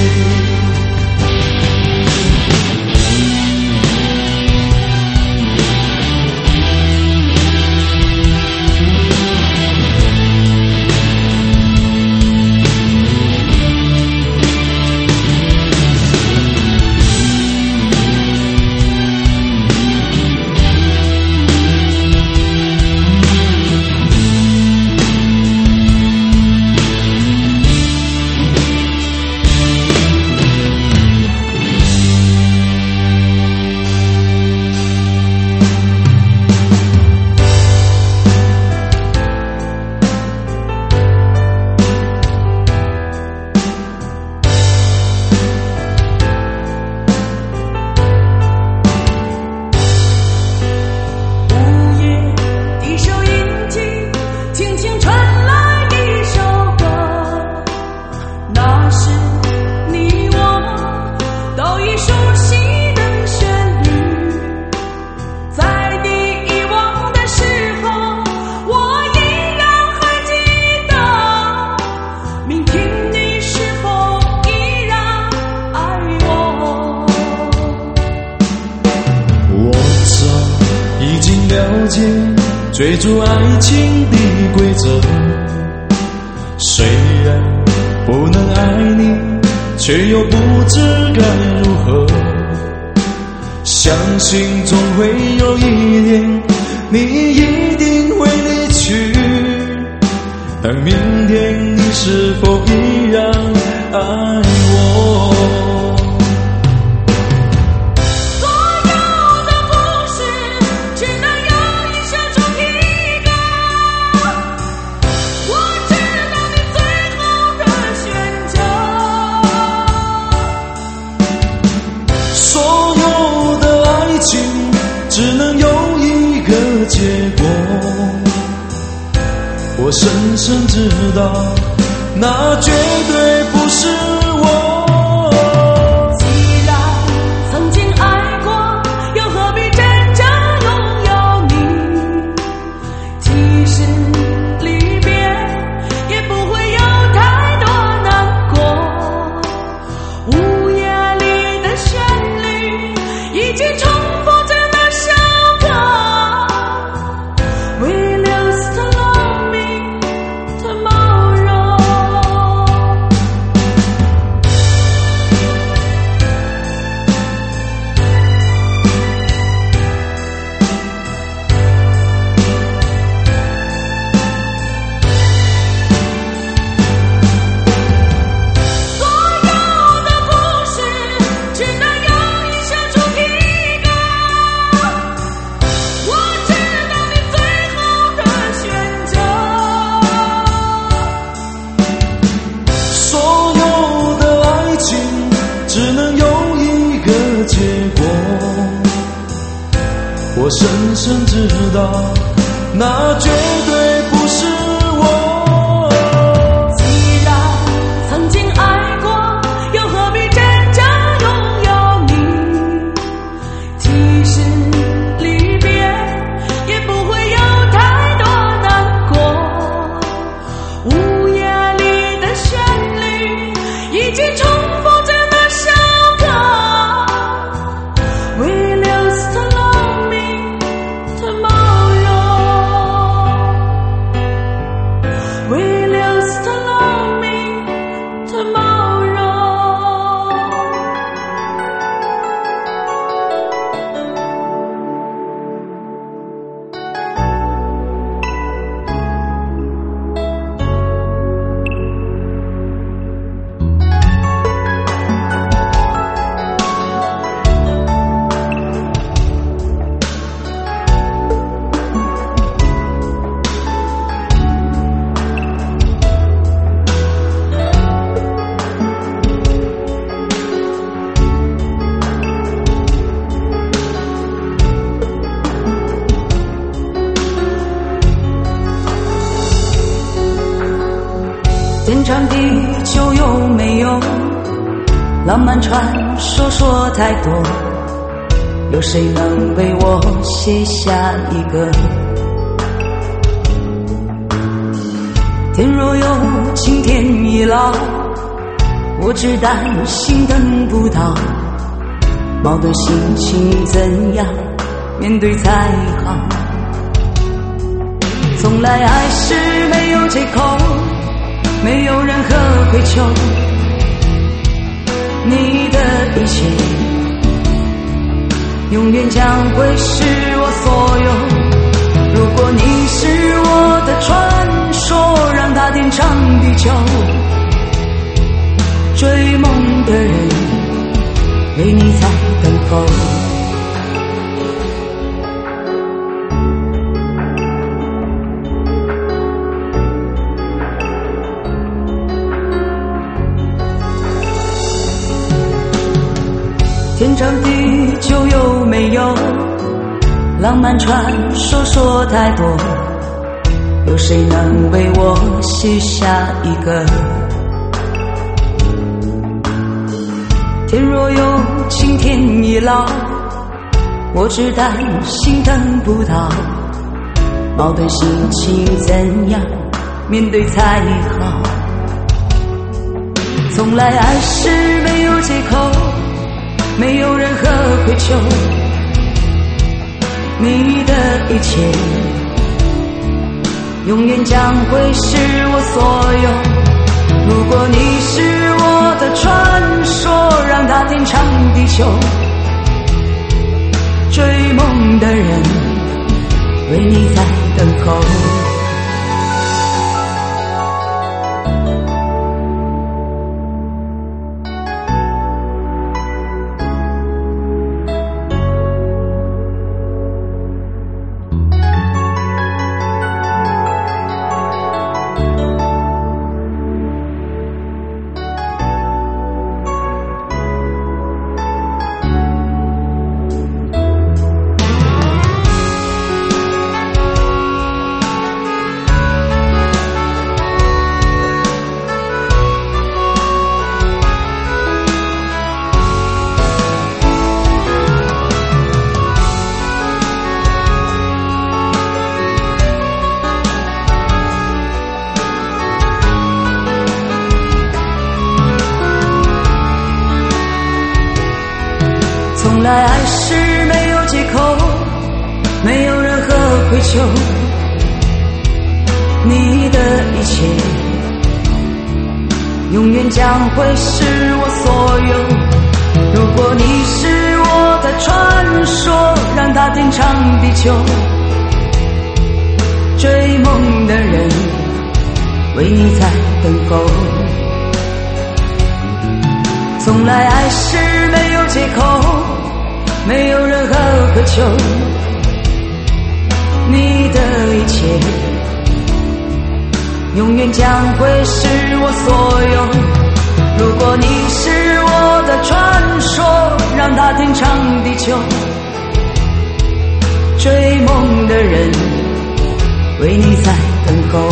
追逐爱情的规则，虽然不能爱你，却又不知该如何。相信总会有一天，你一定会离去。但明天你是否依然爱我？ 只能有一个结果，我深深知道，那绝对不是我。 既然曾经爱过，又何必真正拥有你？即使离别，也不会有太多难过。午夜里的旋律已经重复着我深深知道，那绝对不是我。 既然曾经爱过，又何必真正拥有你？即使离别，也不会有太多难过。午夜里的旋律已经重复着那首歌。We lose the tomorrow。 长地久有没有？浪漫传说说太多，有谁能为我写下一个？天若有情天已老，我只担心等不到，矛盾心情怎样面对才好？从来爱是没有借口，没有任何愧疚，你的一切永远将会是我所有。如果你是我的传说，让它天长地久，追梦的人为你在等候。天长地久有没有？浪漫传说说太多，有谁能为我写下一个？天若有情天已老，我只担心等不到，矛盾心情怎样面对才好？从来爱是没有借口，没有任何愧疚，你的一切永远将会是我所有。如果你是我的传说，让它天长地久，追梦的人为你在等候。从来爱是没有借口，没有任何愧疚，你的一切永远将会是我所有。如果你是我的传说，让它天长地久，追梦的人为你在等候。从来爱是没有借口，没有任何渴求，你的一切永远将会是我所有。如果你是我的传说，让它天长地久，追梦的人为你在等候。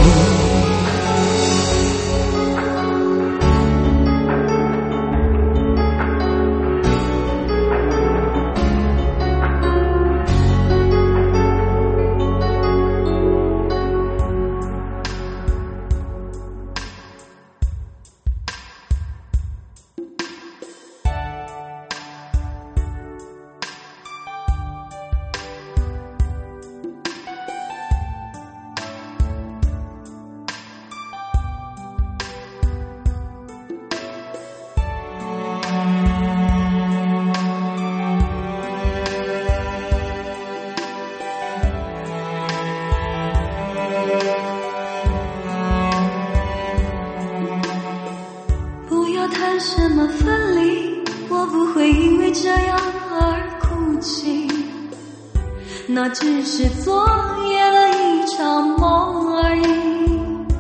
什么分离，我不会因为这样而哭泣，那只是昨夜的一场梦而已。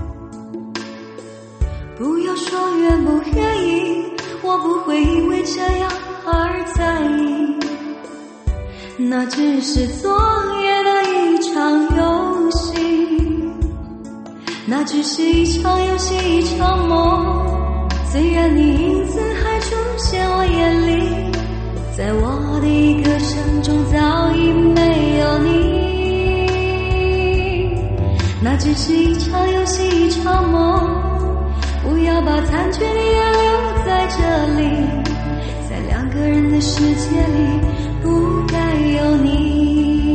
不要说愿不愿意，我不会因为这样而在意，那只是昨夜的一场游戏， 那只是一场游戏，一场梦。虽然你影子还出现我眼里，在我的歌声中早已没有你。那只是一场游戏，一场梦。不要把残缺的爱留在这里，在两个人的世界里不该有你。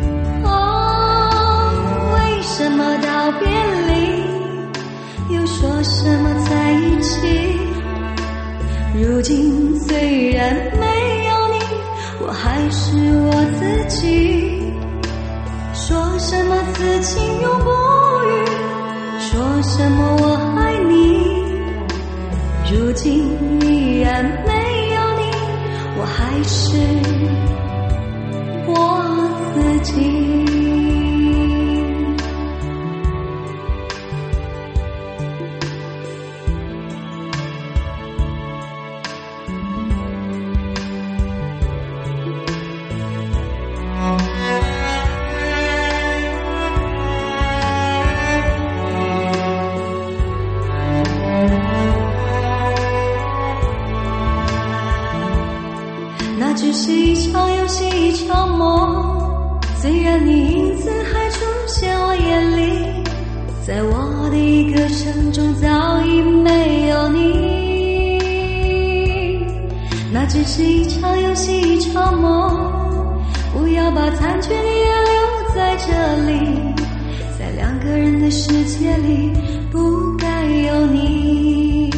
哦，为什么道别离又说什么在一起？如今虽然没有你，我还是我自己。说什么此情永不渝，说什么我爱你，如今依然没有你，我还是我自己。那只是一场游戏，一场梦。虽然你影子还出现我眼里，在我的歌声中早已没有你。那只是一场游戏，一场梦。不要把残缺的爱留在这里，在两个人的世界里不该有你。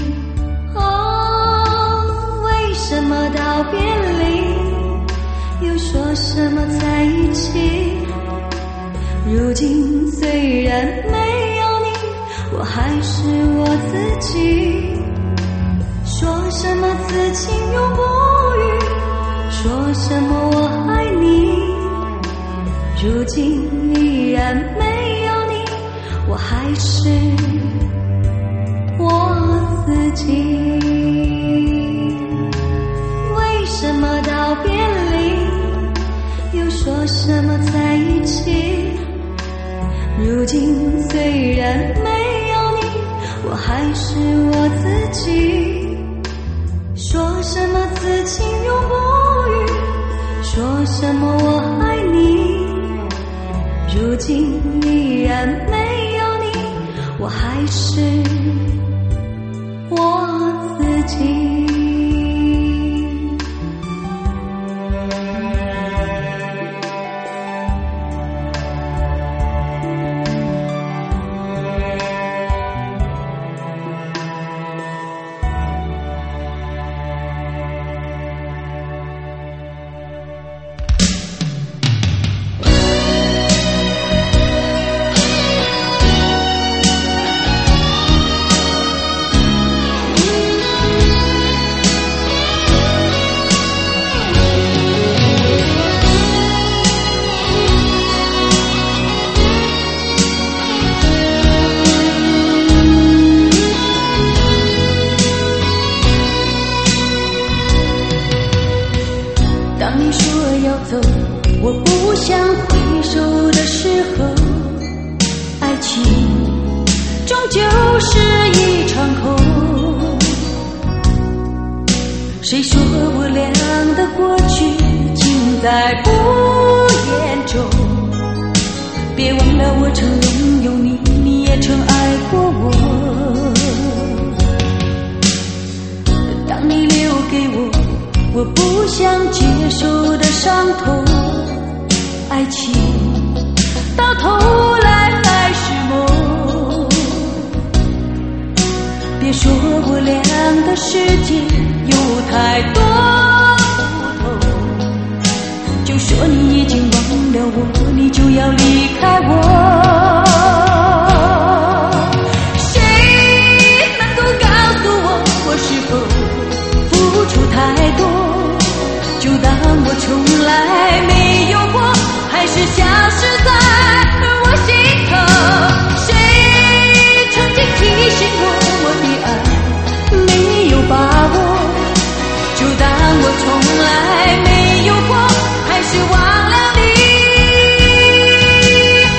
哦，为什么道别离又说什么在一起？如今虽然没有你，我还是我自己。说什么此情永不渝，说什么我爱你，如今依然没有你，我还是我自己。为什么道别离又说什么在一起？如今虽然没有你，我还是我自己。说什么此情永不渝，说什么我爱你，如今依然没有你，我还是我自己。 我不想回首的时候，爱情终究是一场空。谁说我俩的过去尽在不言中？别忘了我曾拥有你，你也曾爱过我。当你留给我我不想接受的伤痛，爱情到头来还是梦。别说我俩的世界有太多不同，就说你已经忘了我，你就要离开我。谁能够告诉我，我是否付出太多，就当我从来没有过，还是消失在我心头。谁曾经提醒我，我的爱没有把握，就当我从来没有过，还是忘了你。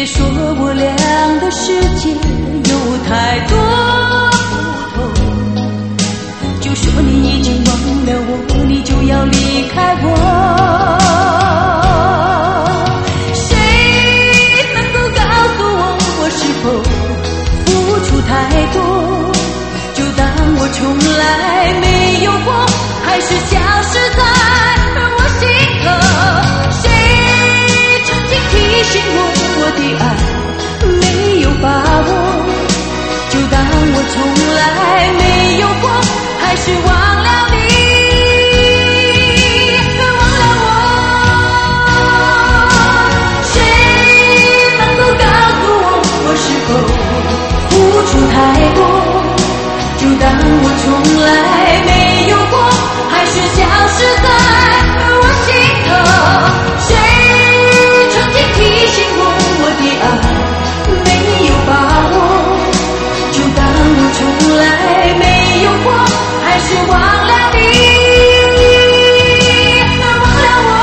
别说我俩的世界有太多不同，就说你已经忘了我，你就要离开我。谁能够告诉我，我是否付出太多，就当我从来没有过，还是消失在我心头。谁曾经提醒我，我的爱没有把握，就当我从来没有过，还是忘了你，忘了我。谁能够告诉我，我是否付出太多，就当我从来没有过，还是消失在我心头。谁曾经提醒我，我的爱没有把握，就当我从来没有过，还是忘了你，忘了我。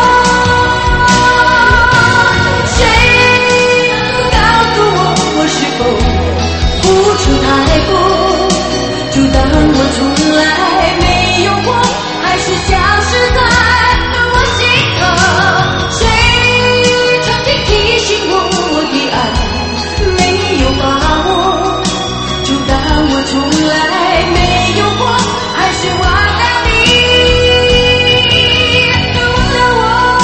谁能告诉我，我是否付出太多，就当我从来没有过，还是消失在我心头。谁曾经提醒我，我的爱没有把握，就当我从来没有过，还是忘了你，忘了我。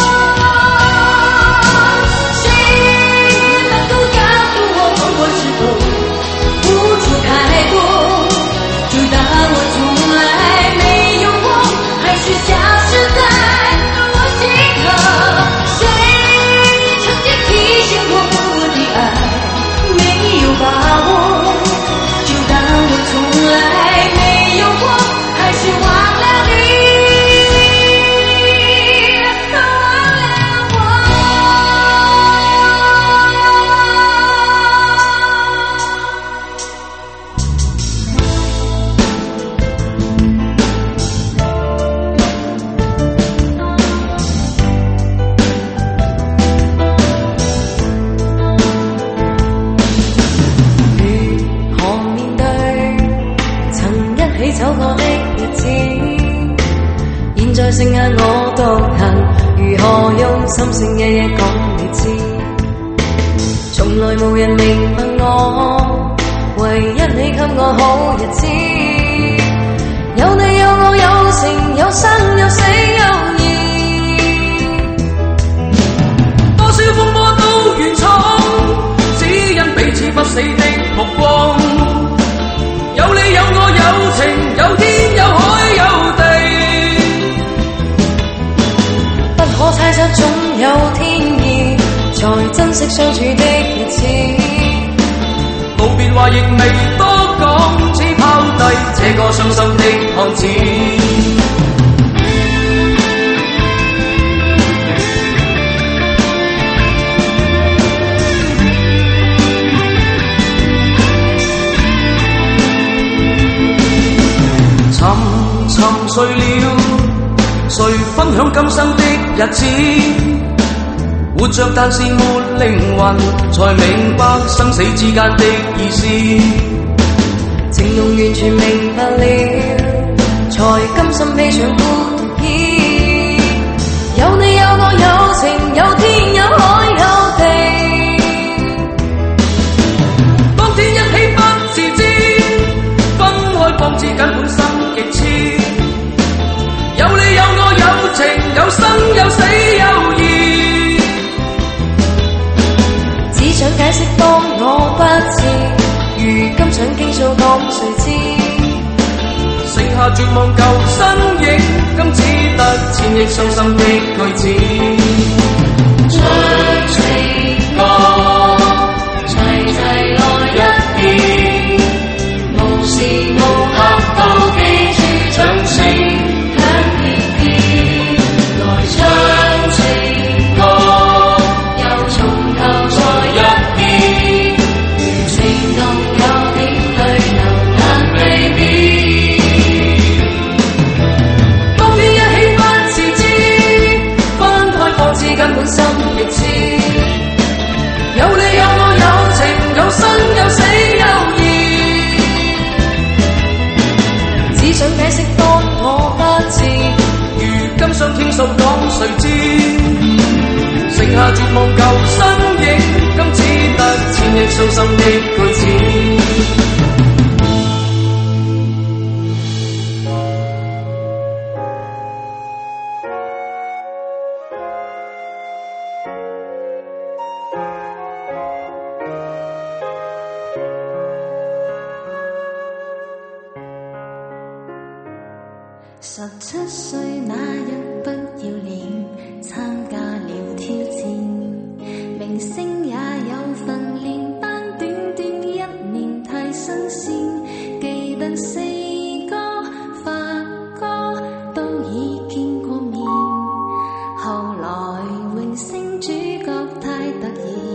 谁能够告诉我，我是否付出太多，就当我从来没有过，还是消失在我心头。谁曾经提醒我，我的爱没有把握，就当我从来没有过，还是忘了你，忘了我。如何面對曾一起走過的日子，現在剩下我獨行，如何用心聲一一講你知？從來無人明白我，唯一你給我好日子，有你有我有情有生有死有義，多少風波都願闖，只因彼此不死的目光。有你有我有情有天有海有地，不可猜測總有天意，才珍惜相處的日子。告別話亦未多講，只拋低這個傷心的漢子。沉沉睡了，誰分享今生的日子？活着但是沒靈魂，才明白生死之間的意思。情濃完全明白了，才甘心披上孤獨衣。有你有我有情有天有海有地，當天一起不自知，分開方知根本心極痴。有你有我有情有生有死有義，只想解釋當我不知，如今想傾訴講誰知？剩下絕望舊身影，今只得千億傷心的句子。將情歌齊齊來一遍，無時無刻都記住掌聲。根本心下絕望舊身影，今只得千億傷心的句子。 十七歲那日不要臉，參加了挑戰，明星也有份練班，短短一年太新鮮，記得四哥發哥都已見過面，後來榮升主角太突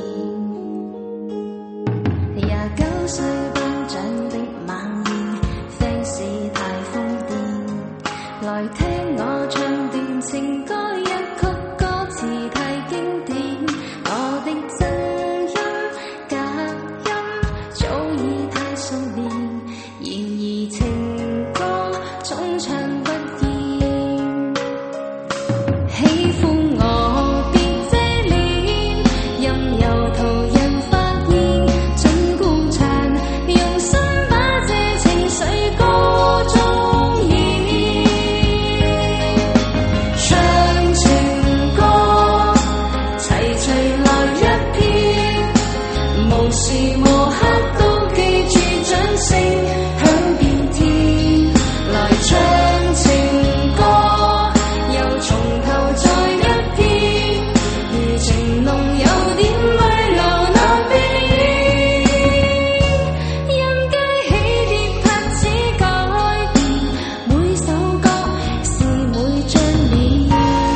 然，廿九歲頒獎的晚宴 fans 太瘋癲，來聽我唱段情歌一曲，歌詞太經典，我的真音假音早已太熟練，然而情歌總唱不厭，喜歡我別遮臉，任由途人發現，盡故唱用心把這情緒歌中演，唱情歌齊齊來一遍，無時無刻都記住掌聲響遍天，來唱情歌又從頭再一遍，餘情濃有點淚流難避免，任街起跌拍子改變，每首歌是每張臉。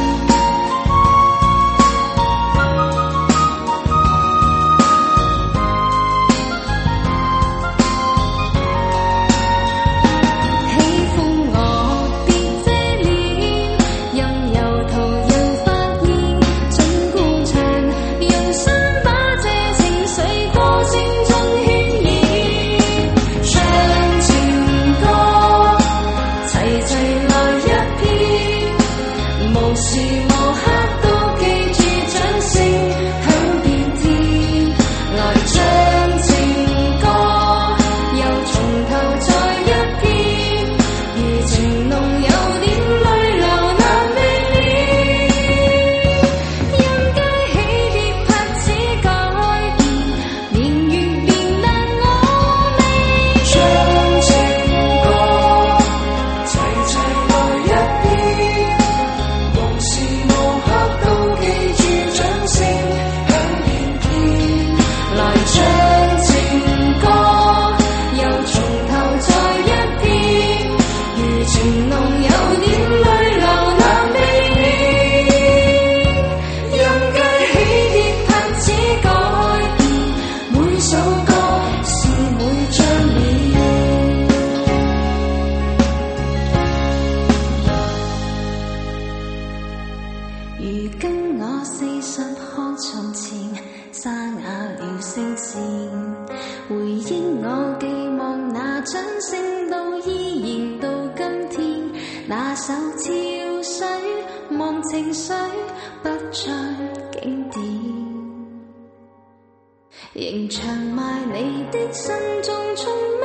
喜歡我別遮臉，任由途人發現，盡故唱用心把這情緒歌聲中渲染，唱情歌齊齊來一遍，無時無刻都記住掌聲響遍天，來唱情歌又從頭再一遍，餘情濃有點淚流難避免，任街起跌拍子改變，年月變但我未唱情歌齊齊來一遍，無時無刻都記住掌聲響遍天，來唱情歌又從頭再一遍，餘情濃有點淚流難避免，任街起跌拍子改變，每首歌是每張臉。如今我四十可從前，生啞了聲線，回憶我寄望那掌聲都依然到今天，那首潮水忘情水不再經典，仍長埋你的心中，從